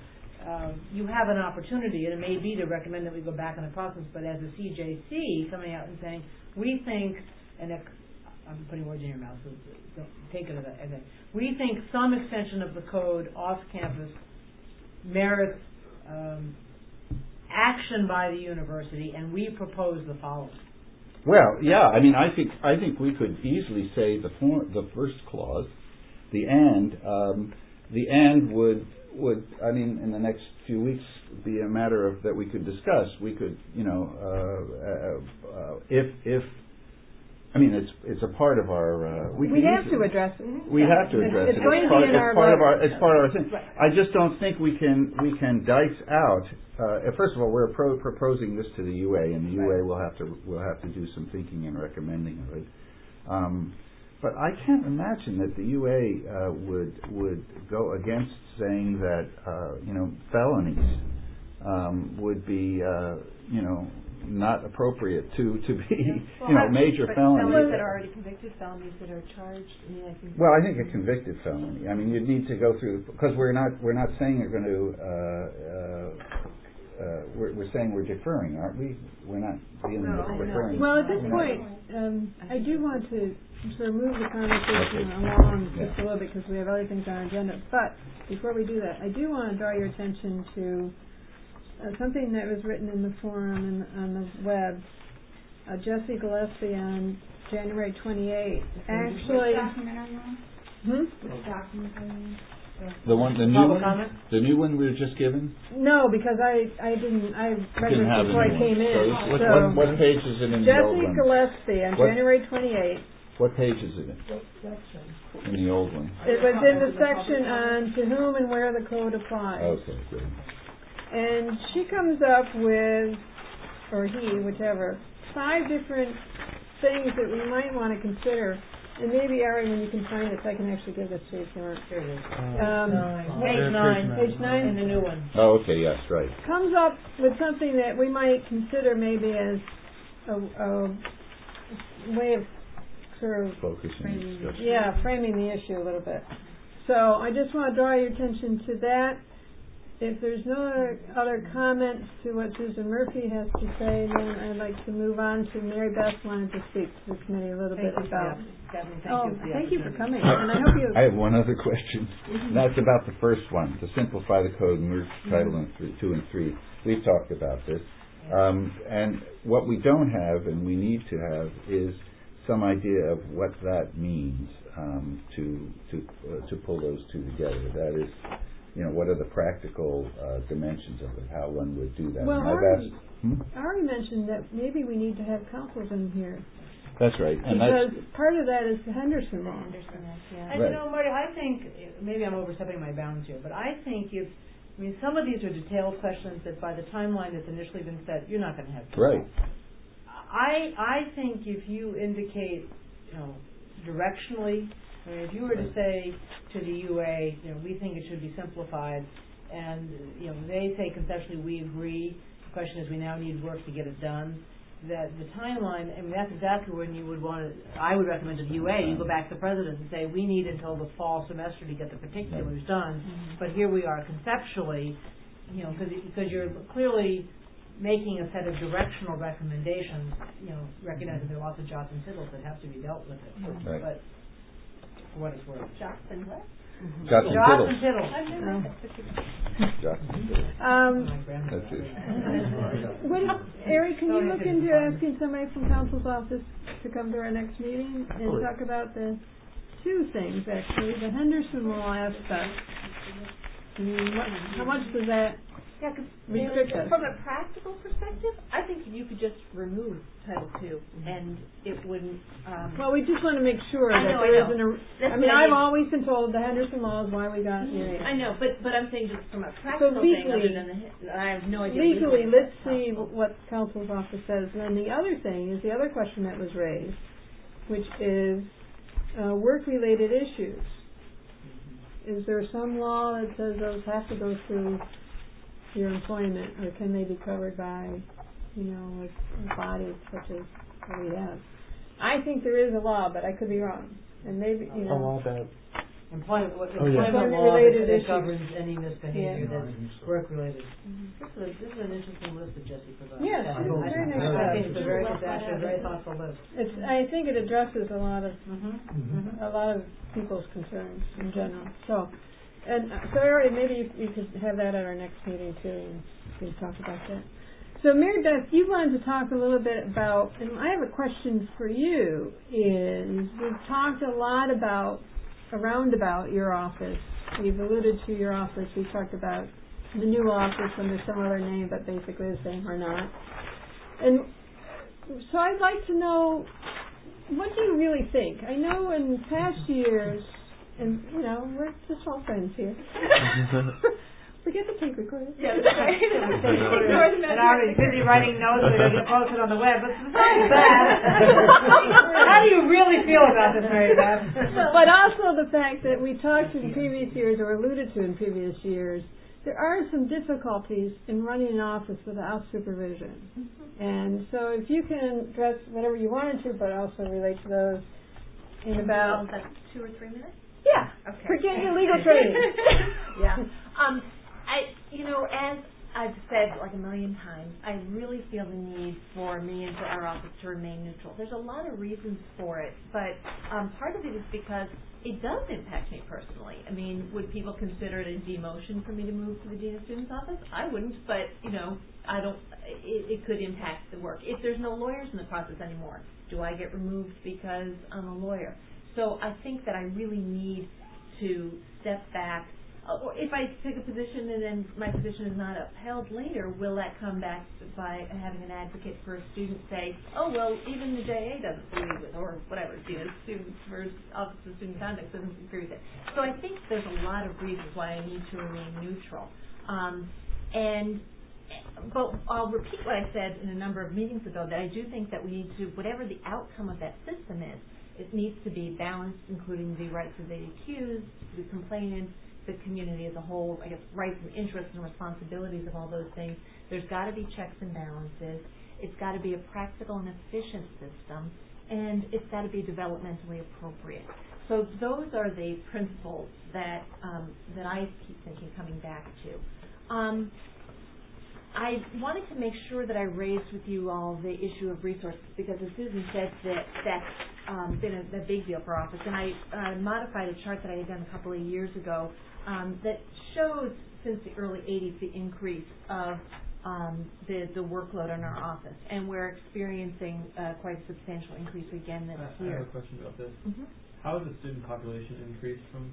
an opportunity, and it may be to recommend that we go back in the process. But as a CJC coming out and saying, we think, and I'm putting words in your mouth, so don't take it as that. We think some extension of the code off campus merits action by the university, and we propose the following. Well, yeah, I think we could easily say the first clause, the end would in the next few weeks be a matter of that we could discuss. We could, if it's a part of our. We have to address it. We have to address it. It's part of our thing. Right. I just don't think we can dice out. First of all, we're proposing this to the UA, and the UA will have to do some thinking and recommending of it. But I can't imagine that the UA would go against saying that felonies would be not appropriate to be major felonies. Felonies that are already convicted, felonies that are charged. Well, I think a convicted felony. You'd need to go through, because we're not saying you're going to. We're saying we're deferring, aren't we? We're not dealing with deferring. Well, at this point, I do want to sort of move the conversation along just a little bit because we have other things on our agenda. But before we do that, I do want to draw your attention to something that was written in the forum and on the web. Jesse Gillespie on January 28th. Actually, Which document are you? The new one we were just given? No, because I read Didn't have it before I the new came one. in. So what page is it in the old Jesse one? Gillespie on January 28th. What page is it in the old one? It was in the section on to whom and where the code applies. Okay, good. And she comes up with, or he, whichever, 5 different things that we might want to consider. And maybe, Ari, when you can find it, I can actually give this to you if you want. Here it is. Page 9. Page 9? In the new one. Oh, okay, yes, right. Comes up with something that we might consider maybe as a way of sort of focusing discussion. Yeah, framing the issue a little bit. So I just want to draw your attention to that. If there's no other comments to what Susan Murphy has to say, then I'd like to move on to Mary Beth wanted to speak to the committee a little bit about. Thank you for coming, and I hope you. I have one other question. And that's about the first one, to simplify the code and merge Title 2 and 3. We've talked about this, and what we don't have and we need to have is some idea of what that means to pull those two together. That is, what are the practical dimensions of it? How one would do that? Well, Ari mentioned that maybe we need to have councils in here. That's right, and because part of that is the Henderson law. And Marty, I think maybe I'm overstepping my bounds here, but I think some of these are detailed questions that by the timeline that's initially been set, you're not going to have. Right. I think if you indicate, directionally, if you were to say to the UA, we think it should be simplified, and they say conceptually we agree. The question is we now need work to get it done. That the timeline, that's exactly when you would want to. I would recommend to the UA you go back to the president and say we need until the fall semester to get the particulars done. But here we are conceptually, because you're clearly making a set of directional recommendations, recognizing there are lots of jots and tittles that have to be dealt with it. Right. But for what it's worth. Jots and what? Jots and tittles. That's it. Ari, can you look into asking somebody from council's office to come to our next meeting and talk about the 2 things, actually, the Henderson law aspect. How much does that restrict us? From a practical perspective, I think you could just remove Title II, and it wouldn't. Well, we just want to make sure that there isn't a. I've always been told the Henderson law is why we got. I know, but I'm saying just from a practical thing, other than I have no idea. Legally, let's see what council's office says. And then the other thing is the other question that was raised, which is work-related issues. Is there some law that says those have to go through your employment, or can they be covered by, a body such as we have? I think there is a law, but I could be wrong, and maybe a law that employment law that governs any misbehavior that's work related. This is an interesting list that Jesse provided. Yes, I think it's a very thoughtful list. I think it addresses a lot of people's concerns in general. So Ari, maybe you could have that at our next meeting too, and we can talk about that. So Mary Beth, you wanted to talk a little bit about, and I have a question for you, is we've talked a lot about your office. We've alluded to your office. We've talked about the new office under some other name, but basically the same or not. And so I'd like to know, what do you really think? I know in past years, and we're just all friends here. Forget the tape recorder. Yeah, that's right. And already busy writing notes that are going to get posted on the web. But besides that, how do you really feel about this, Mary Beth? But also the fact that we talked in previous years, or alluded to in previous years, there are some difficulties in running an office without supervision. And so if you can address whatever you wanted to, but also relate to those in about... That's 2 or 3 minutes? Yeah. Okay. Forget your legal training. Yeah. As I've said like a million times, I really feel the need for me and for our office to remain neutral. There's a lot of reasons for it, but part of it is because it does impact me personally. I mean, would people consider it a demotion for me to move to the Dean of Students office? I wouldn't, but, I don't, it could impact the work. If there's no lawyers in the process anymore, do I get removed because I'm a lawyer? So I think that I really need to step back. Or if I take a position and then my position is not upheld later, will that come back by having an advocate for a student say, oh, well, even the JA doesn't agree with, or whatever, Students versus Office of Student Conduct doesn't agree with it. So I think there's a lot of reasons why I need to remain neutral. But I'll repeat what I said in a number of meetings ago, that I do think that we need to, whatever the outcome of that system is, it needs to be balanced, including the rights of the accused, the complainant, the community as a whole, I guess, rights and interests and responsibilities of all those things. There's got to be checks and balances. It's got to be a practical and efficient system, and it's got to be developmentally appropriate. So those are the principles that that I keep thinking, coming back to. I wanted to make sure that I raised with you all the issue of resources, because as Susan said, that's been a big deal for office. And I modified a chart that I had done a couple of years ago that shows, since the early 80s, the increase of the workload in our office. And we're experiencing quite a substantial increase again this year. I have a question about this. Mm-hmm. How has the student population increased from,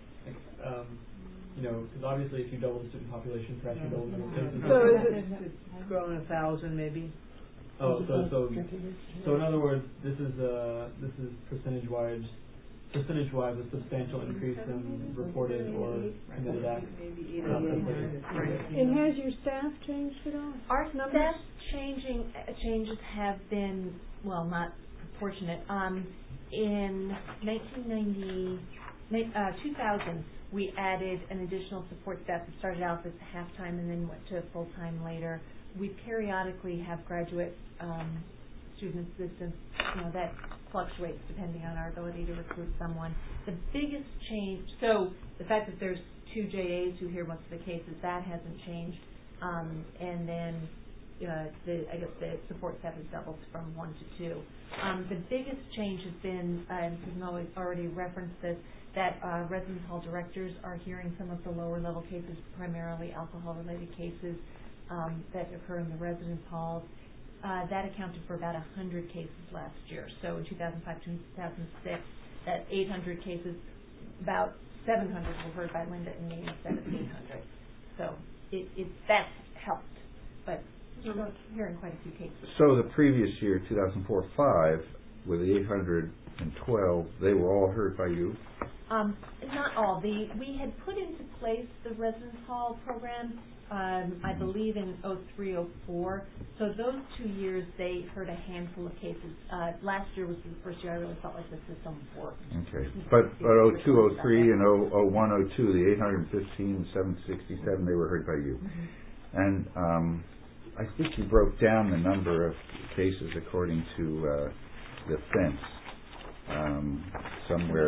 because obviously if you double the student population, perhaps you double the number of cases. So it's grown 1,000 maybe. Oh, so in other words, this is percentage-wise a substantial increase in reported or committed acts. And has your staff changed at all? Our staff changes have been, well, not proportionate. In 2000, we added an additional support staff that started out as half-time and then went to full-time later. We periodically have graduate student assistants, that fluctuates depending on our ability to recruit someone. The biggest change, so the fact that there's 2 JAs who hear most of the cases, that hasn't changed. And then the support staff has doubled from 1 to 2. The biggest change has been, and Susan already referenced this, that residence hall directors are hearing some of the lower level cases, primarily alcohol-related cases that occur in the residence halls. That accounted for about 100 cases last year. So in 2005 to 2006, that 800 cases, about 700 were heard by Linda and me instead of 800. So that's helped, but we're hearing quite a few cases. So the previous year, 2004-05, with the 812, they were all heard by you? Not all. We had put into place the residence hall program, I believe in 03-04. So those 2 years, they heard a handful of cases. Last year was the first year I really felt like the system worked. Okay. But 02, 03, and 01, 02, the 815, 767, they were heard by you. Mm-hmm. And I think you broke down the number of cases according to the fence. Somewhere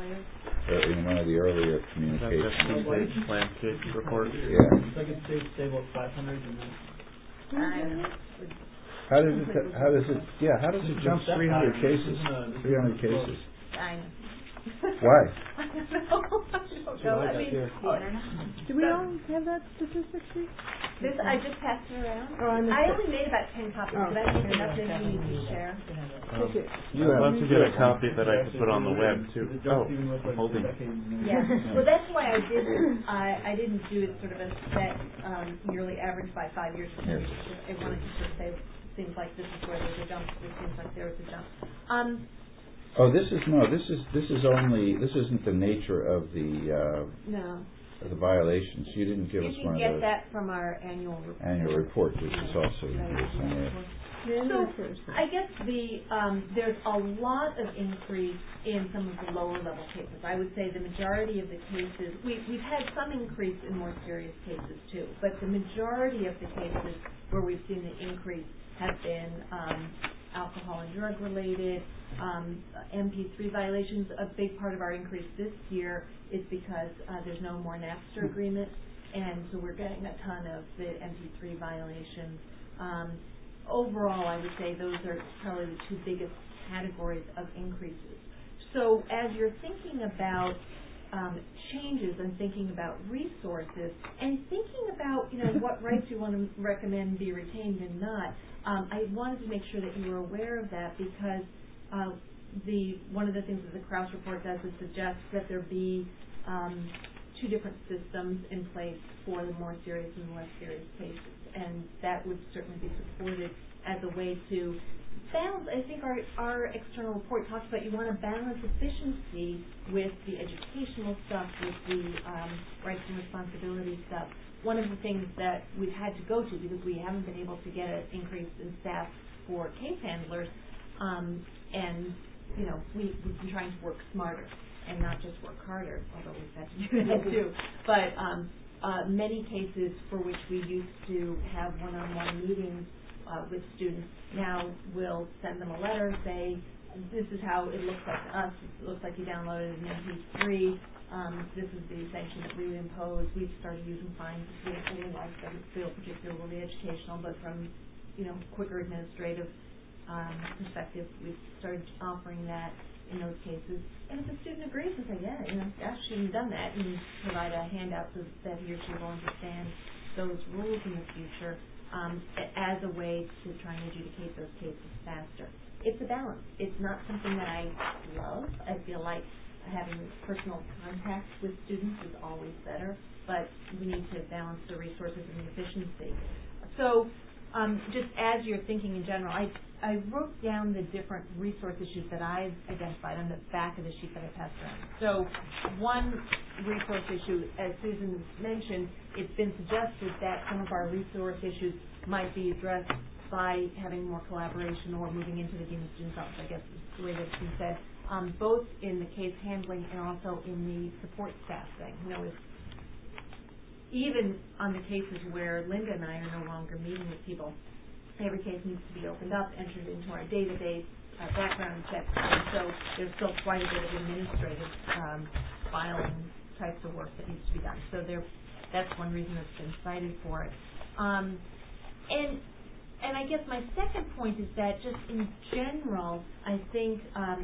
in one of the earlier communications. Landscape report. Yeah. So I could say about 500 and then. How does it jump 300 cases? 300 cases. I know. Why? I don't know. Do we all have that statistic sheet? I just passed it around. Oh, I only made about 10 copies, but I think enough that you need to share. I'd love to get a copy that I could put on the web too. Oh, holding. Yeah. Well, that's why I didn't do it sort of a set yearly average by 5 years. I wanted to sort of say, seems like this is where there's a jump. This seems like there was a jump. This isn't the nature of the of the violations. You didn't give us one of those. You can get that from our annual report, which is also So I guess there's a lot of increase in some of the lower level cases. I would say the majority of the cases, we've had some increase in more serious cases too, but the majority of the cases where we've seen the increase have been alcohol and drug related, MP3 violations. A big part of our increase this year is because there's no more Napster agreement, and so we're getting a ton of the MP3 violations. Overall, I would say those are probably the 2 biggest categories of increases. So as you're thinking about changes and thinking about resources and thinking about what rights you want to recommend be retained and not, I wanted to make sure that you were aware of that, because one of the things that the Krause report does is suggest that there be two different systems in place for the more serious and the less serious cases, and that would certainly be supported as a way to balance. I think our external report talks about you want to balance efficiency with the educational stuff, with the rights and responsibility stuff. One of the things that we've had to go to, because we haven't been able to get an increase in staff for case handlers, and we've been trying to work smarter and not just work harder, although we've had to do that too. But many cases for which we used to have one-on-one meetings with students, now we'll send them a letter, say, this is how it looks like to us. It looks like you downloaded an MP3. This is the sanction that we would impose. We've started using fines. We don't really like them, feel particularly educational, but from quicker administrative perspective, we've started offering that in those cases. And if the student agrees and say, gosh, shouldn't have done that, and provide a handout so that he or she will understand those rules in the future as a way to try and adjudicate those cases faster. It's a balance. It's not something that I love. I feel like having personal contact with students is always better, but we need to balance the resources and the efficiency. So just as you're thinking in general, I wrote down the different resource issues that I've identified on the back of the sheet that I passed around. So one resource issue, as Susan mentioned, it's been suggested that some of our resource issues might be addressed by having more collaboration or moving into the Dean of Students Office, I guess is the way that's been said, both in the case handling and also in the support staff thing. Even on the cases where Linda and I are no longer meeting with people, every case needs to be opened up, entered into our database, background checks, and so there's still quite a bit of administrative filing types of work that needs to be done. So that's one reason that's been cited for it. And I guess my second point is that just in general, I think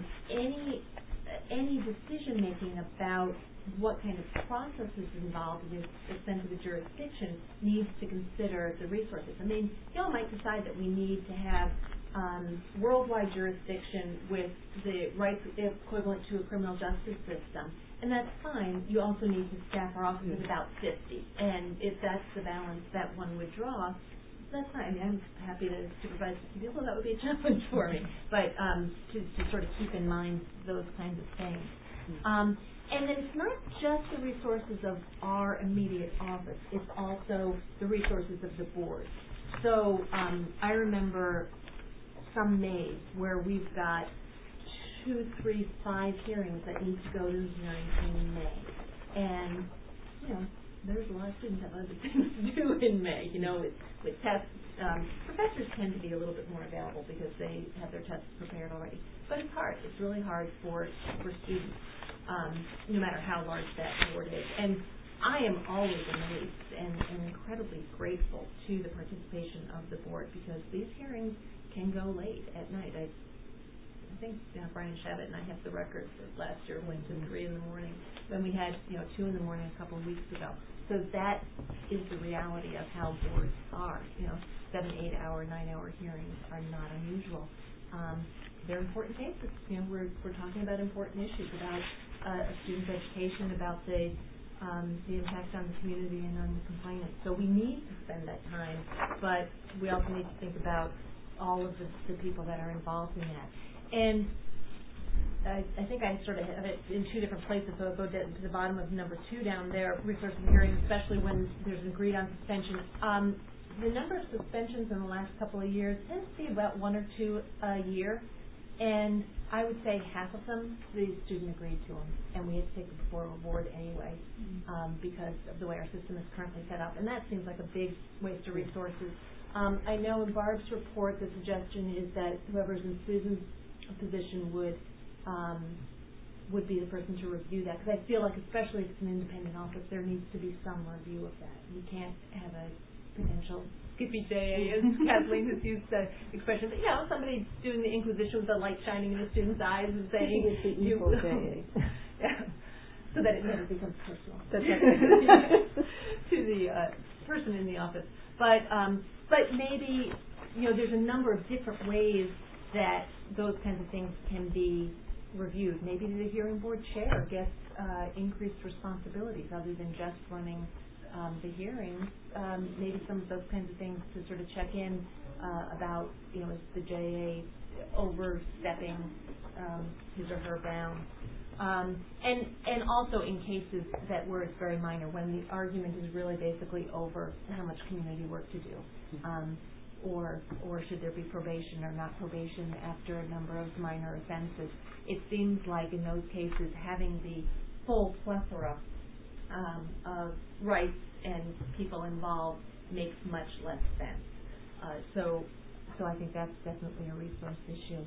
any decision making about what kind of process is involved in the extent of the jurisdiction needs to consider the resources. I mean, you might decide that we need to have worldwide jurisdiction with the rights equivalent to a criminal justice system, and that's fine. You also need to staff our office at about 50, and if that's the balance that one would draw, that's fine. I mean, I'm happy to supervise 50 people. That would be a challenge for me, but to sort of keep in mind those kinds of things. And then it's not just the resources of our immediate office, it's also the resources of the board. So I remember some Mays where we've got 2, 3, 5 hearings that need to go to the hearing in May. And, there's a lot of students that have other things to do in May, with tests. Professors tend to be a little bit more available because they have their tests prepared already. But it's hard. It's really hard for students, no matter how large that board is. And I am always amazed and incredibly grateful to the participation of the board because these hearings can go late at night. I think Brian Shabbat and I have the record for last year went to 3 in the morning. Then we had 2 in the morning a couple of weeks ago. So that is the reality of how boards are. 7, 8 hour, 9 hour hearings are not unusual. They're important cases. We're talking about important issues about a student's education, about the impact on the community and on the complainant. So we need to spend that time, but we also need to think about all of the people that are involved in that. And I think I sort of have it in 2 different places, so I'll go to the bottom of number 2 down there, resource and hearing, especially when there's an agreed on suspension. The number of suspensions in the last couple of years tends to be about 1 or 2 a year, and I would say half of them, the student agreed to them, and we had to take them before a board anyway, because of the way our system is currently set up, and that seems like a big waste of resources. I know in Barb's report, the suggestion is that whoever's in Susan's position would be the person to review that, because I feel like, especially if it's an independent office, there needs to be some review of that. We can't have a potential Skippy JA, as Kathleen has used the expression, but somebody doing the Inquisition with the light shining in the student's eyes and saying, so that it never becomes personal. That's right. To the person in the office. But maybe, there's a number of different ways that those kinds of things can be reviewed. Maybe the hearing board chair gets increased responsibilities other than just running the hearings. Maybe some of those kinds of things to sort of check in about, is the JA overstepping his or her bounds. And also in cases that where it's very minor, when the argument is really basically over how much community work to do, or should there be probation or not probation after a number of minor offenses. It seems like in those cases having the full plethora of rights and people involved makes much less sense. So I think that's definitely a resource issue.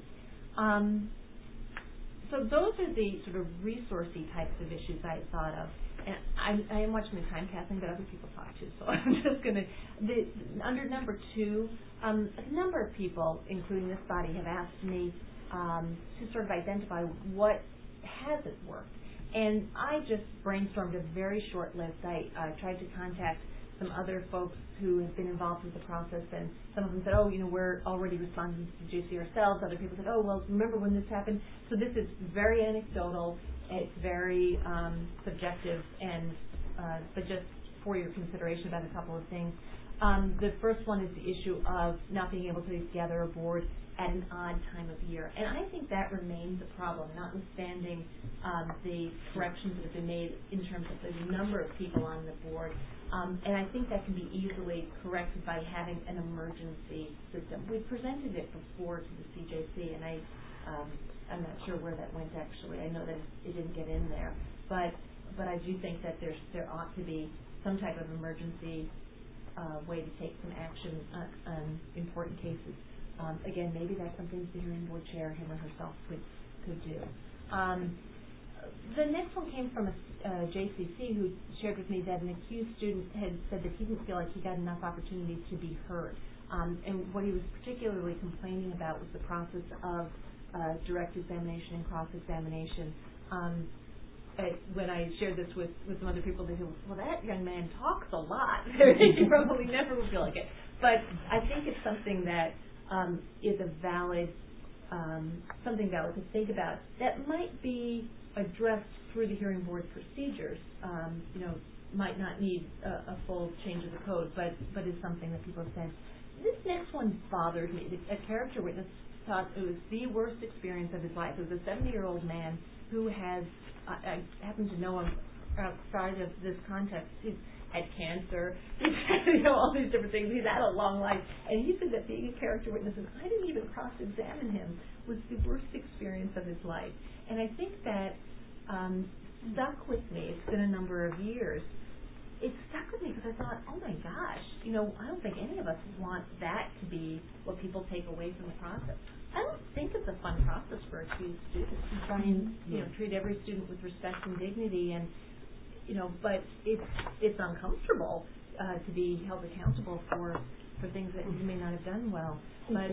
So those are the sort of resourcey types of issues I thought of. And I am watching the time, Kathleen, but other people talk too, so I'm just going to... Under number 2, a number of people, including this body, have asked me to sort of identify what hasn't worked. And I just brainstormed a very short list. I tried to contact some other folks who have been involved with the process, and some of them said, we're already responding to JC ourselves. Other people said, remember when this happened? So this is very anecdotal. It's very subjective, and but just for your consideration about a couple of things. The first one is the issue of not being able to gather a board at an odd time of year. And I think that remains a problem, notwithstanding the corrections that have been made in terms of the number of people on the board. And I think that can be easily corrected by having an emergency system. We presented it before to the CJC, and I'm not sure where that went actually. I know that it didn't get in there. But I do think that there ought to be some type of emergency way to take some action on important cases. Again, maybe that's something the hearing board chair, him or herself, could do. The next one came from a JCC who shared with me that an accused student had said that he didn't feel like he got enough opportunity to be heard. And what he was particularly complaining about was the process of direct examination and cross-examination. When I shared this with some other people, they said, well, that young man talks a lot. He probably never would feel like it. But I think it's something that is a valid, something valid to think about that might be addressed through the hearing board procedures. Might not need a full change of the code, but is something that people have said. This next one bothered me. A character witness thought it was the worst experience of his life. It was a 70-year-old man who has, I happen to know him outside of this context. He's had cancer, he's had, all these different things. He's had a long life. And he said that being a character witness, and I didn't even cross-examine him, was the worst experience of his life. And I think that stuck with me. It's been a number of years. It stuck with me because I thought, oh my gosh, I don't think any of us want that to be what people take away from the process. I don't think it's a fun process for accused students to try and, treat every student with respect and dignity, and, but it's uncomfortable to be held accountable for things that you may not have done well. But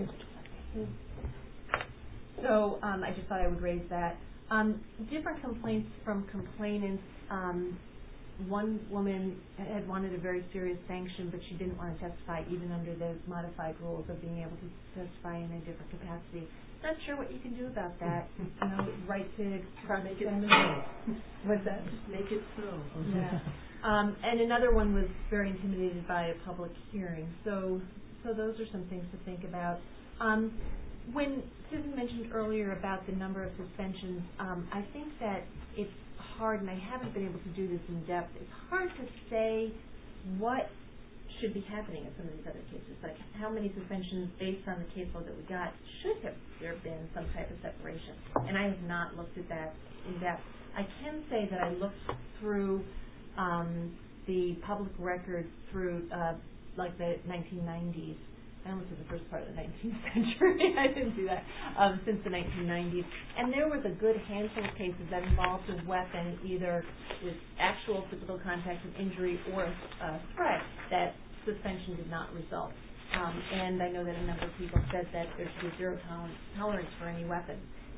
so I just thought I would raise that. Different complaints from complainants. One woman had wanted a very serious sanction, but she didn't want to testify even under the modified rules of being able to testify in a different capacity. Not sure what you can do about that. Right to cross-examine. What's that? Just make it so. Yeah. And another one was very intimidated by a public hearing. So those are some things to think about. When Susan mentioned earlier about the number of suspensions, I think that it's hard, and I haven't been able to do this in depth, it's hard to say what should be happening in some of these other cases. Like how many suspensions, based on the caseload that we got, should have there been some type of separation. And I have not looked at that in depth. I can say that I looked through the public records through like the 1990s. I almost said the first part of the 19th century. I didn't do that. Since the 1990s. And there was a good handful of cases that involved a weapon, either with actual physical contact and injury or a threat, that suspension did not result. And I know that a number of people said that there should be zero tolerance for any weapon.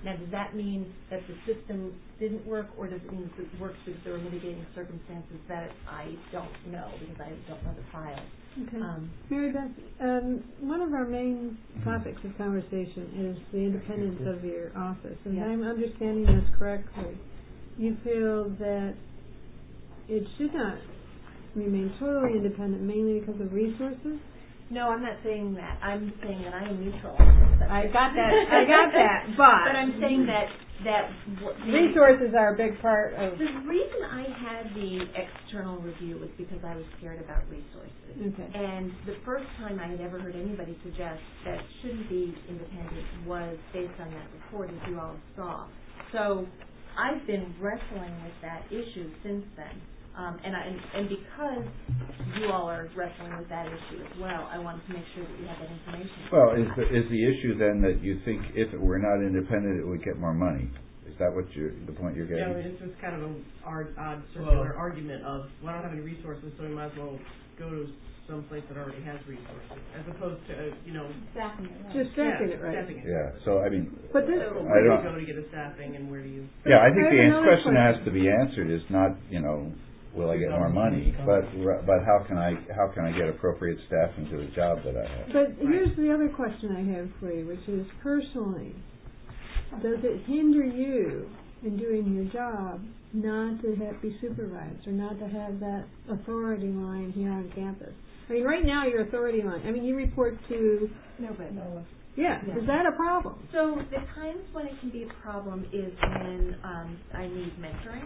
Now, does that mean that the system didn't work, or does it mean that it works because there were mitigating circumstances that I don't know because I don't know the file? Okay. Mary Beth, one of our main topics of conversation is the independence of your office. And if I'm understanding this correctly, you feel that it should not remain totally independent mainly because of resources? No, I'm not saying that. I'm saying that I am neutral. I got that. But I'm saying that resources are a big part of. The reason I had the external review was because I was scared about resources. Okay. And the first time I had ever heard anybody suggest that shouldn't be independent was based on that report, as you all saw. So I've been wrestling with that issue since then. And because you all are wrestling with that issue as well, I wanted to make sure that you have that information. Well, is the issue then that you think if it were not independent, it would get more money? Is that what the point you're getting? No, it's just kind of an odd circular argument of, well, I don't have any resources, so we might as well go to some place that already has resources, as opposed to, staffing it, right? Just staffing it, right? Staffing it. Yeah. So I mean, but this, where do you go to get a staffing, and where do you? Yeah, I think the question has to be answered is not, will I get more money, but how can I get appropriate staffing to the job that I have? But here's the other question I have for you, which is personally, does it hinder you in doing your job not to be supervised or not to have that authority line here on campus? I mean, right now your authority line. I mean, you report to nobody. Yeah. Is that a problem? So the times when it can be a problem is when I need mentoring,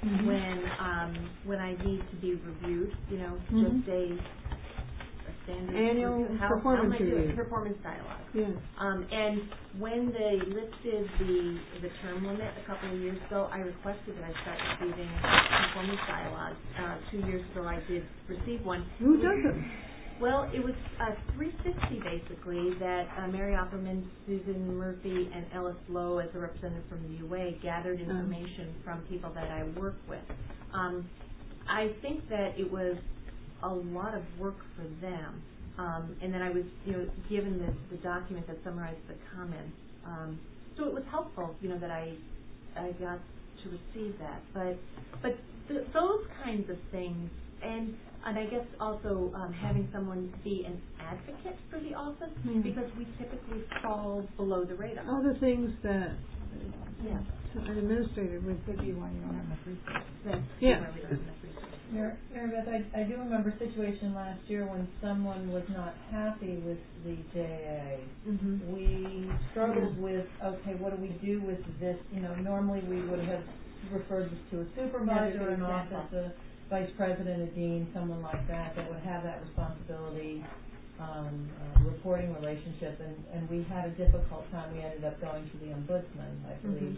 when I need to be reviewed, just a standard annual review. performance review. Performance dialogue. Yeah. And when they lifted the term limit a couple of years ago, I requested that I start receiving performance dialogue. 2 years ago, I did receive one. Who doesn't? Well, it was 360 basically that Mary Opperman, Susan Murphy, and Ellis Lowe, as a representative from the UA, gathered information from people that I work with. I think that it was a lot of work for them, and then I was, given the document that summarized the comments. So it was helpful, that I got to receive that. But those kinds of things, and I guess also having someone be an advocate for the office, because we typically fall below the radar. All the things that an administrator would give you when you don't have enough resources. Yeah. Mary Beth, I do remember a situation last year when someone was not happy with the JA. We struggled with, okay, what do we do with this? Normally we would have referred this to a supervisor, an office, a vice president, a dean, someone like that would have that responsibility, reporting relationship, and we had a difficult time. We ended up going to the ombudsman, I believe.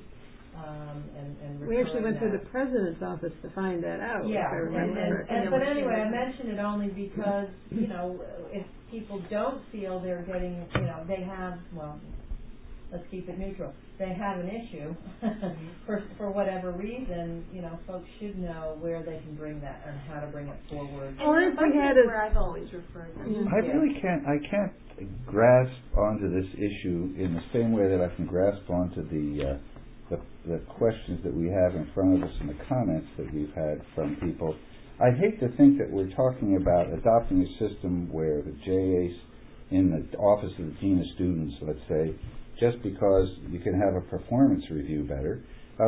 And we actually went to the president's office to find that out. Yeah, but anyway, I mention it only because if people don't feel they're getting, they have, let's keep it neutral. They have an issue for whatever reason. Folks should know where they can bring that and how to bring it forward. Or if we had where I've always referred them. I really can't grasp onto this issue in the same way that I can grasp onto the questions that we have in front of us and the comments that we've had from people. I hate to think that we're talking about adopting a system where the JA's in the office of the Dean of Students, let's say, just because you can have a performance review better,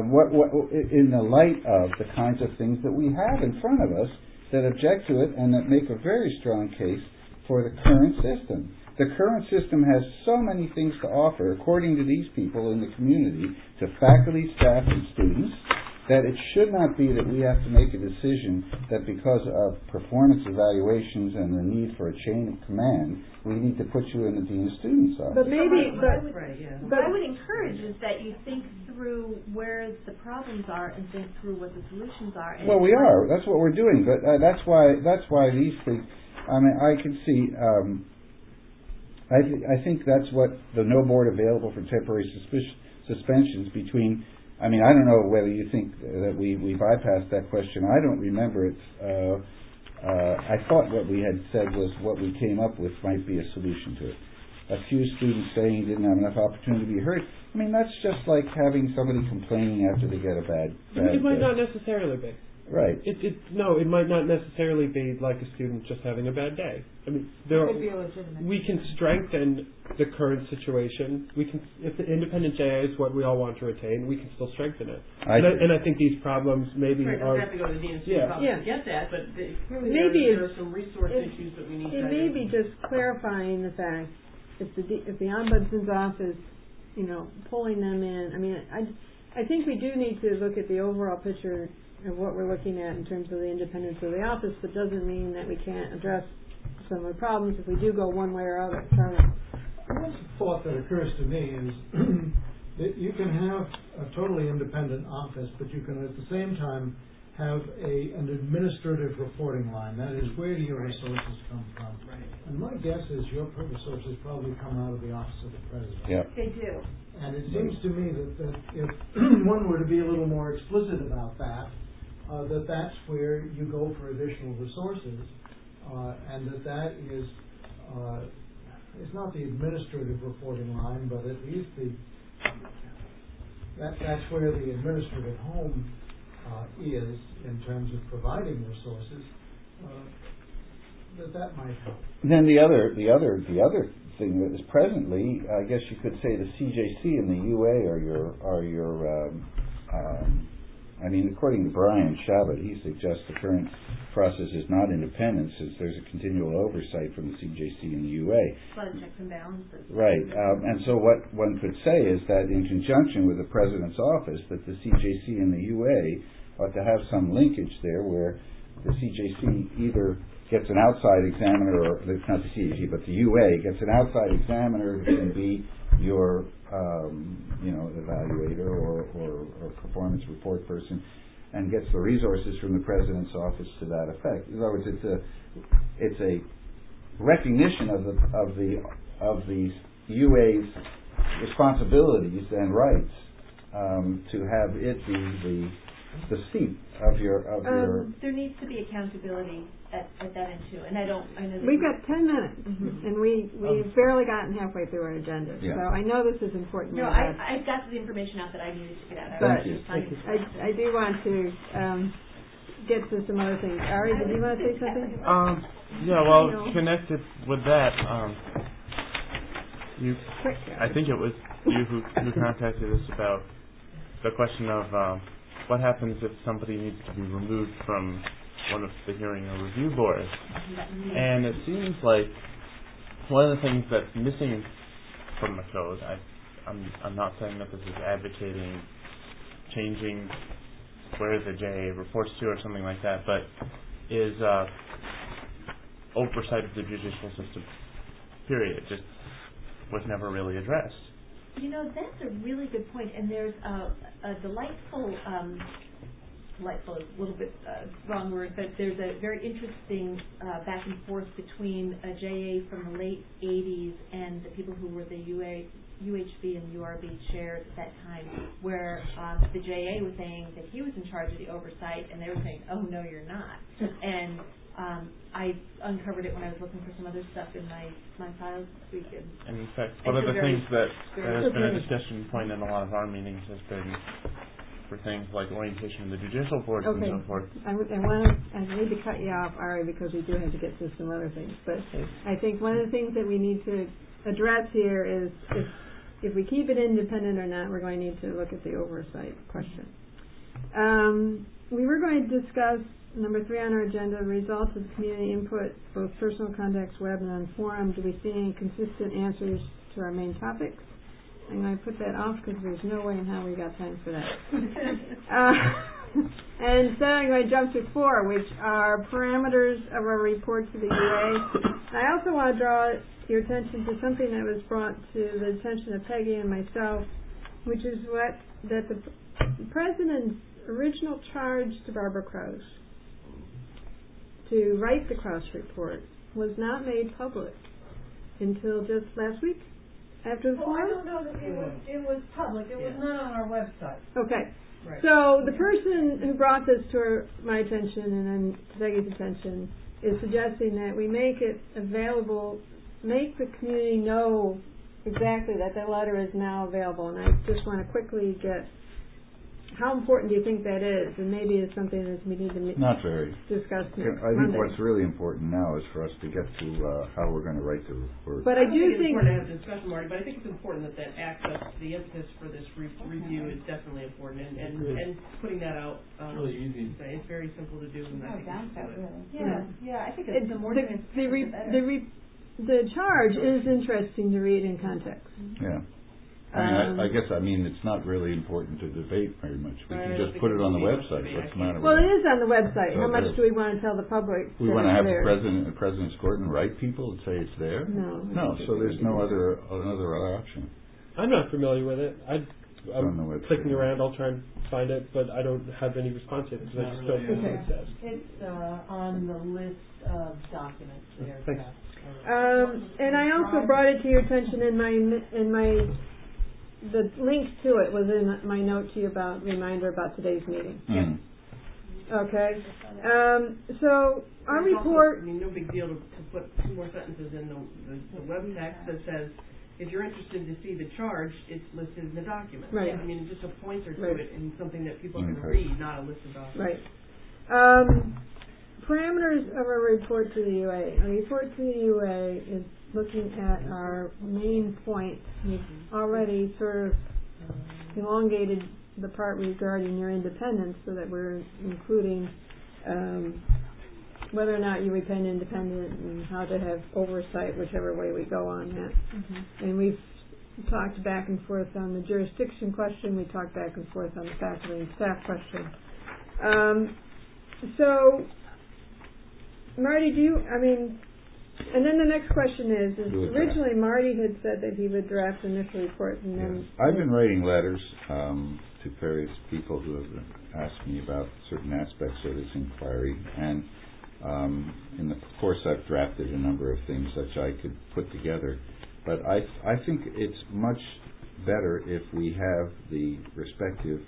in the light of the kinds of things that we have in front of us that object to it and that make a very strong case for the current system. The current system has so many things to offer, according to these people in the community, to faculty, staff, and students, that it should not be that we have to make a decision that because of performance evaluations and the need for a chain of command, we need to put you in the Dean of Students office. But maybe, what I would encourage is that you think through where the problems are and think through what the solutions are. Well, we are. That's what we're doing. But that's why these things. I mean, I can see. I think that's what the no board available for temporary suspensions between. I mean, I don't know whether you think that we bypassed that question. I don't remember it. I thought what we had said was what we came up with might be a solution to it. a few students saying he didn't have enough opportunity to be heard. I mean, that's just like having somebody complaining after they get a bad It might day. not necessarily be. Right. It might not necessarily be like a student just having a bad day. I mean, we can strengthen the current situation. We can, if the independent JA is what we all want to retain, we can still strengthen it. And I think these problems maybe are. are. Have to go to the Dean of Student to get that, but maybe there are some resource issues that we need to. It may be just clarifying the fact if the ombudsman's office, pulling them in. I mean, I think we do need to look at the overall picture of what we're looking at in terms of the independence of the office, but doesn't mean that we can't address some of the problems if we do go one way or other. One thought that occurs to me is that you can have a totally independent office, but you can at the same time have an administrative reporting line. That is, where do your resources come from? Right. And my guess is your resources probably come out of the Office of the President. Yep. They do. And it seems to me that if one were to be a little more explicit about that, that's where you go for additional resources, and that is it's not the administrative reporting line, but at least that's where the administrative home is in terms of providing resources. That might help. Then the other thing that is presently, I guess you could say the CJC and the UA are your according to Brian Shabbat, he suggests the current process is not independent since there's a continual oversight from the CJC and the UA. Checks and balances. Right. And so what one could say is that in conjunction with the President's office, that the CJC and the UA ought to have some linkage there where the CJC either gets an outside examiner, or it's not the CJC, but the UA gets an outside examiner who can be your evaluator or performance report person, and gets the resources from the President's office to that effect. In other words, it's a recognition of the UA's responsibilities and rights to have it be the seat of your. There needs to be accountability at that end too, and I know that we've got 10 minutes, and we've barely gotten halfway through our agenda. Yeah. So I know this is important. No, I got the information out that I needed to get out. Thank you. I do want to get to some other things. Ari, did you want to say something? Yeah. Well, connected with that, I think it was you who contacted us about the question of what happens if somebody needs to be removed from one of the hearing or review boards. And it seems like one of the things that's missing from the code, I'm not saying that this is advocating changing where the JA reports to or something like that, but is oversight of the judicial system, period. It just was never really addressed. That's a really good point, and there's a delightful is a little bit wrong word, but there's a very interesting back and forth between a JA from the late 80s and the people who were the UHB and URB chairs at that time, where the JA was saying that he was in charge of the oversight, and they were saying, oh, no, you're not. And I uncovered it when I was looking for some other stuff in my files this week. And in fact, one of the things that has been a discussion point in a lot of our meetings has been for things like orientation of the judicial boards and so forth. I need to cut you off, Ari, because we do have to get to some other things. But I think one of the things that we need to address here is if we keep it independent or not, we're going to need to look at the oversight question. We were going to discuss number 3 on our agenda, results of community input, both personal contacts, web, and on forum. Do we see any consistent answers to our main topics? I'm going to put that off because there's no way in hell we got time for that. And so I'm going to jump to 4, which are parameters of our report to the UA. I also want to draw your attention to something that was brought to the attention of Peggy and myself, which is that the President's original charge to Barbara Krause to write the Krause report was not made public until just last week. After the forum? I don't know that it was public. It was not on our website. Okay. Right. So the person who brought this to my attention and then to Peggy's attention is suggesting that we make it available make the community know exactly that that letter is now available. And I just want to quickly get, how important do you think that is? And maybe it's something that we need to Not very. discuss next I think Monday. what's really important now is for us to get to how we're going to write the report. But I do it's think important to have a discussion, Marty, but I think it's important that access, the impetus for this review is definitely important, and putting that out. It's really easy. It's very simple to do, and I think we should do it. Yeah, I think it's the more the charge is interesting to read in context. Yeah. I guess it's not really important to debate very much. We can just put it on the website. What's the matter Well, with it is on the website. So How much do we want to tell the public? we want to have the President's Court and write people and say it's there? No. No, so there's no other option. I'm not familiar with it. on the I'm website. clicking around. I'll try and find it, but I don't have any response yet because I just don't know what it says. It's on the list of documents there. Thanks. And I also brought it to your attention the link to it was in my note to you about reminder about today's meeting. Mm. Okay. So our report. No big deal to put 2 more sentences in the web text that says, if you're interested to see the charge, it's listed in the document. Right. Just a pointer to it and something that people can Okay. read, not a list of documents. Right. Parameters of our report to the UA. Our report to the UA is looking at our main points. We've already sort of elongated the part regarding your independence so that we're including whether or not you remain independent and how to have oversight, whichever way we go on that. Mm-hmm. And we've talked back and forth on the jurisdiction question. We talked back and forth on the faculty and staff question. So, Marty, and then the next question is originally Marty had said that he would draft an initial report and then... I've been writing letters to various people who have asked me about certain aspects of this inquiry, and in the course I've drafted a number of things that I could put together. But I think it's much better if we have the respective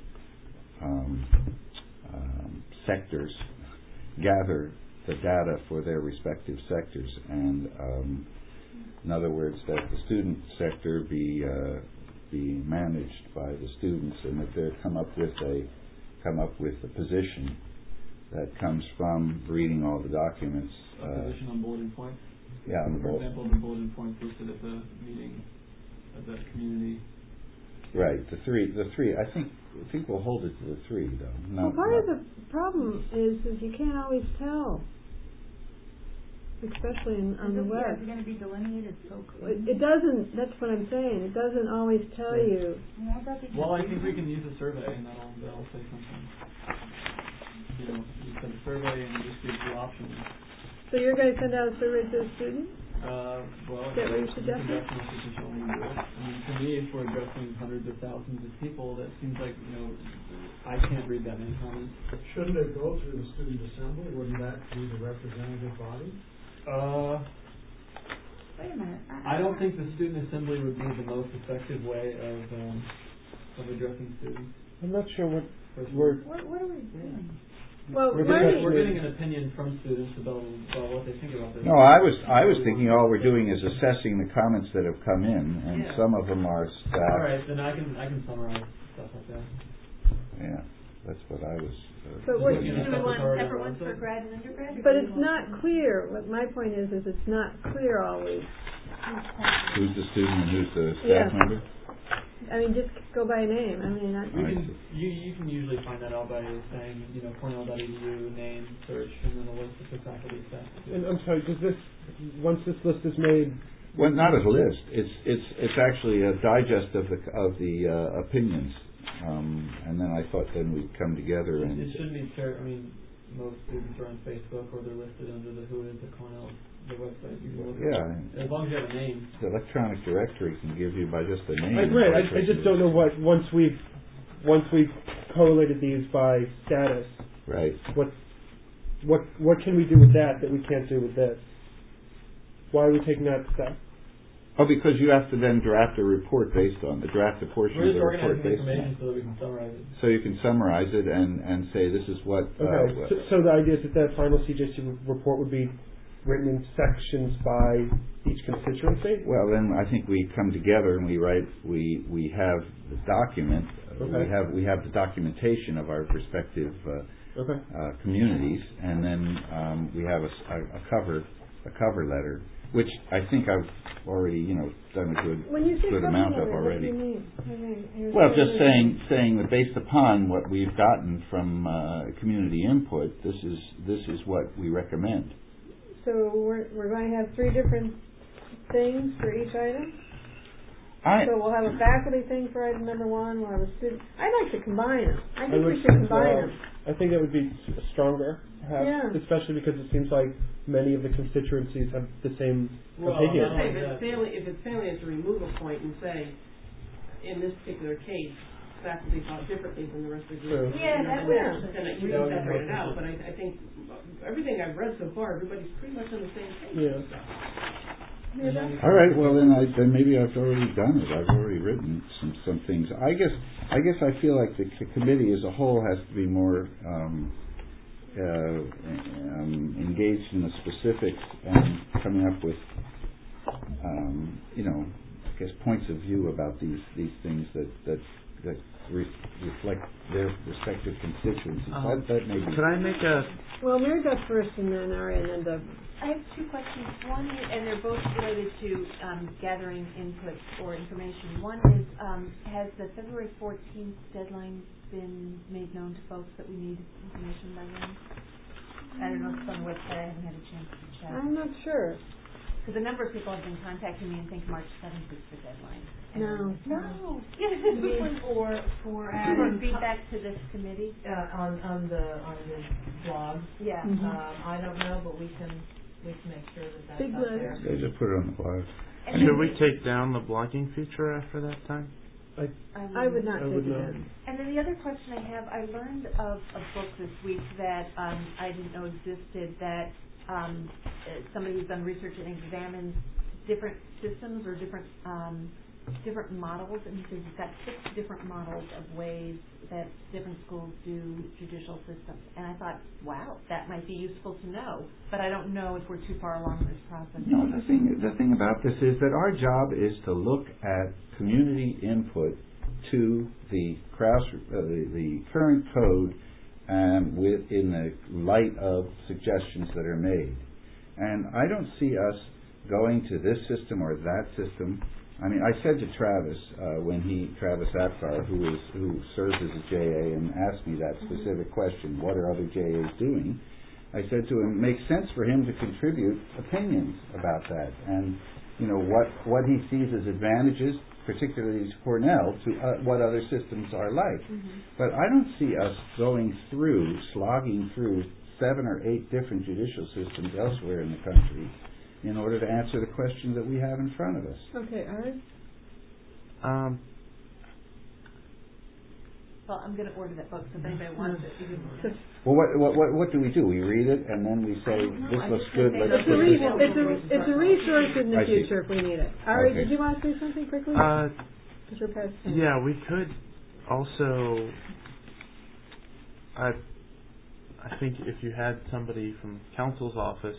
sectors gather the data for their respective sectors, and in other words, that the student sector be managed by the students, and that they come up with a position that comes from reading all the documents. A position on bulletin points. Yeah, on the For example, the bulletin points listed at the meeting of the community. Right, the three. I think we'll hold it to the 3, though. Part of the problem is you can't always tell, especially on the web. Is it going to be delineated so clearly? It doesn't. That's what I'm saying. It doesn't always tell you. Well, I think we can use a survey, and that'll say something. You send a survey, and it just gives you options. So you're going to send out a survey to the students? Well, is that what you're suggesting? To me, if we're addressing hundreds of thousands of people, that seems like, I can't read that many comments. Shouldn't it go through the student assembly? Wouldn't that be the representative body? Wait a minute. I don't think the student assembly would be the most effective way of addressing students. I'm not sure what are we doing? Well, we're getting an opinion from students about what they think about this. No, I was thinking all we're doing is assessing the comments that have come in, and some of them are staff. All right, then I can summarize stuff like that. Yeah, that's what I was. So what Do we want separate ones for grad and undergrad? But it's not clear. What my point is it's not clear always. Who's the student and who's the staff member? Just go by name. You can usually find that out by saying, Cornell.edu, name, search, and then a list of the faculty staff. And I'm sorry, once this list is made? Well, not as a list. It's actually a digest of the opinions, and then I thought then we'd come together and. It shouldn't be fair. Most students are on Facebook or they're listed under the Who is the Cornell. The website. Yeah. As long as you have a name. The electronic directory can give you by just the name. Right. I just don't know what once we've correlated these by status. Right. What can we do with that we can't do with this? Why are we taking that step? Oh, because you have to then draft a report based on draft a portion of the report based on. So that we can summarize it. So you can summarize it and say this is what. Okay. So the idea is that final CJC report would be written in sections by each constituency? Well, then I think we come together and we write. We have the document. Okay. We have the documentation of our respective communities, and then we have a cover letter, which I think I've already done a good amount of already. What do you mean? Well, just saying that based upon what we've gotten from community input, this is what we recommend. So we're going to have 3 different things for each item? So we'll have a faculty thing for item number 1, we'll have a student. I'd like to combine them. I think we should combine them. I think that would be stronger, perhaps, especially because it seems like many of the constituencies have the same opinion. If it's salient to remove a point and say, in this particular case, faculty thought differently than the rest of the group. Yeah, that would then you can separate it out. But I think everything I've read so far, everybody's pretty much on the same page. Yeah. All right. Well, then maybe I've already done it. I've already written some things. I guess I feel like the committee as a whole has to be more engaged in the specifics and coming up with, I guess points of view about these things that reflect their respective constituencies. That may be. Could I make a? Well, Mary got first, and then Ari, and then Doug. I have 2 questions. One is, and they're both related to gathering input or information. One is, has the February 14th deadline been made known to folks that we need information by then? I don't know if it's on the website. I haven't had a chance to check. I'm not sure. Because a number of people have been contacting me and think March 7th is the deadline. No. For feedback to this committee on the blog. Yeah. I don't know, but we can make sure that's Big out there. They just put it on the blog. Should we take down the blogging feature after that time? I would not take it down. And then the other question I have, I learned of a book this week that I didn't know existed, that somebody who's done research and examines different systems or different models, and he says he's got 6 different models of ways that different schools do judicial systems. And I thought, wow, that might be useful to know, but I don't know if we're too far along in this process. No, the thing about this is that our job is to look at community input to the current code in the light of suggestions that are made. And I don't see us going to this system or that system. I mean, I said to Travis, Travis Apgar, who serves as a JA and asked me that specific question, what are other JAs doing? I said to him, it makes sense for him to contribute opinions about that. And, what he sees as advantages, particularly to Cornell, to what other systems are like. But I don't see us slogging through 7 or 8 different judicial systems elsewhere in the country in order to answer the questions that we have in front of us. Okay, Ari? Well, I'm going to order that book, so if anybody wants it, you can. Well, what do? We read it, and then we say, this looks good, let's put this on. It's a resource in the future if we need it. Ari, Okay. did you want to say something quickly? Yeah, we could also, I think if you had somebody from counsel's office,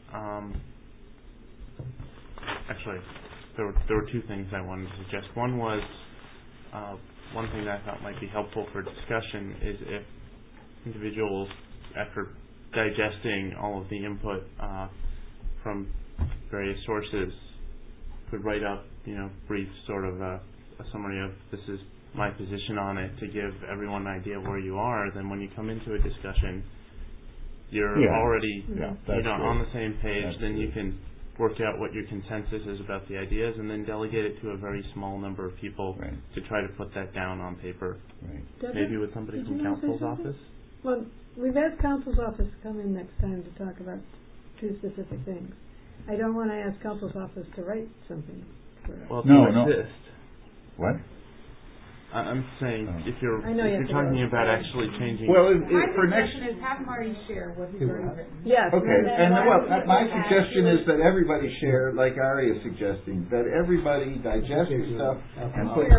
actually, there were 2 things I wanted to suggest. One was, one thing that I thought might be helpful for discussion is if individuals, after digesting all of the input from various sources, could write up, brief sort of a summary of this is my position on it to give everyone an idea where you are. Then when you come into a discussion, you're already on the same page. Then you can work out what your consensus is about the ideas, and then delegate it to a very small number of people to try to put that down on paper. Deborah, maybe with somebody from counsel's office. Well, we've asked counsel's office to come in next time to talk about 2 specific things. I don't want to ask counsel's office to write something for us. Well, No. assist. What? I'm saying if you're talking go. about actually changing. My Well, for next. suggestion is have Marty share what he's already written. Yes. Okay, and my suggestion is that everybody share, like Ari is suggesting, that everybody digest the stuff and put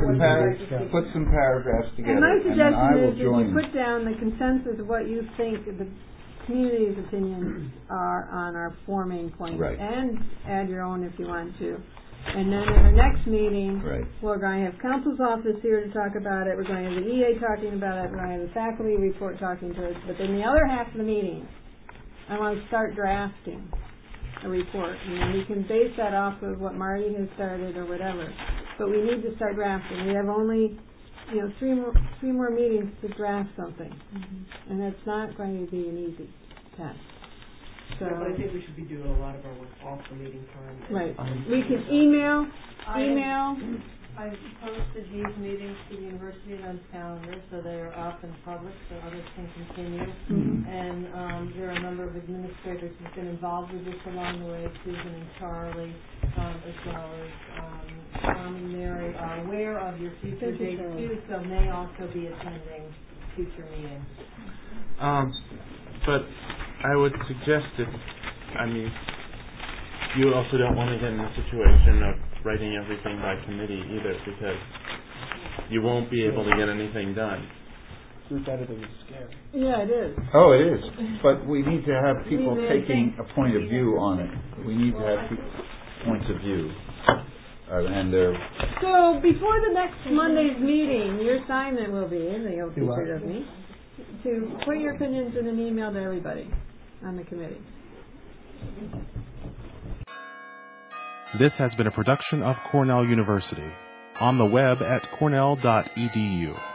some paragraphs together, And my and then I suggestion will is that join. you put down the consensus of what you think the community's opinions are on our 4 main points. Right. And add your own if you want to. And then in the next meeting, Right. we're going to have council's office here to talk about it. We're going to have the EA talking about it. We're going to have the faculty report talking to us. But then the other half of the meeting, I want to start drafting a report. And then we can base that off of what Marty has started or whatever. But we need to start drafting. We have only, 3 more meetings to draft something. Mm-hmm. And it's not going to be an easy task. So, but I think we should be doing a lot of our work off the meeting time. Right. We can email. I posted these meetings to the university on calendar so they are up and public so others can continue. Mm-hmm. And there are a number of administrators who've been involved with this along the way, Susan and Charlie, as well as Tom and Mary are aware of your future dates too, so may also be attending future meetings. But I would suggest that, you also don't want to get in the situation of writing everything by committee either, because you won't be able to get anything done. Group editing is scary. Yeah, it is. Oh, it is. But we need to have people taking a point of view on it. We need to have points of view. And they're... So, before the next Monday's meeting, your assignment will be, the old teacher of me, to put your opinions in an email to everybody on the committee. This has been a production of Cornell University. On the web at cornell.edu.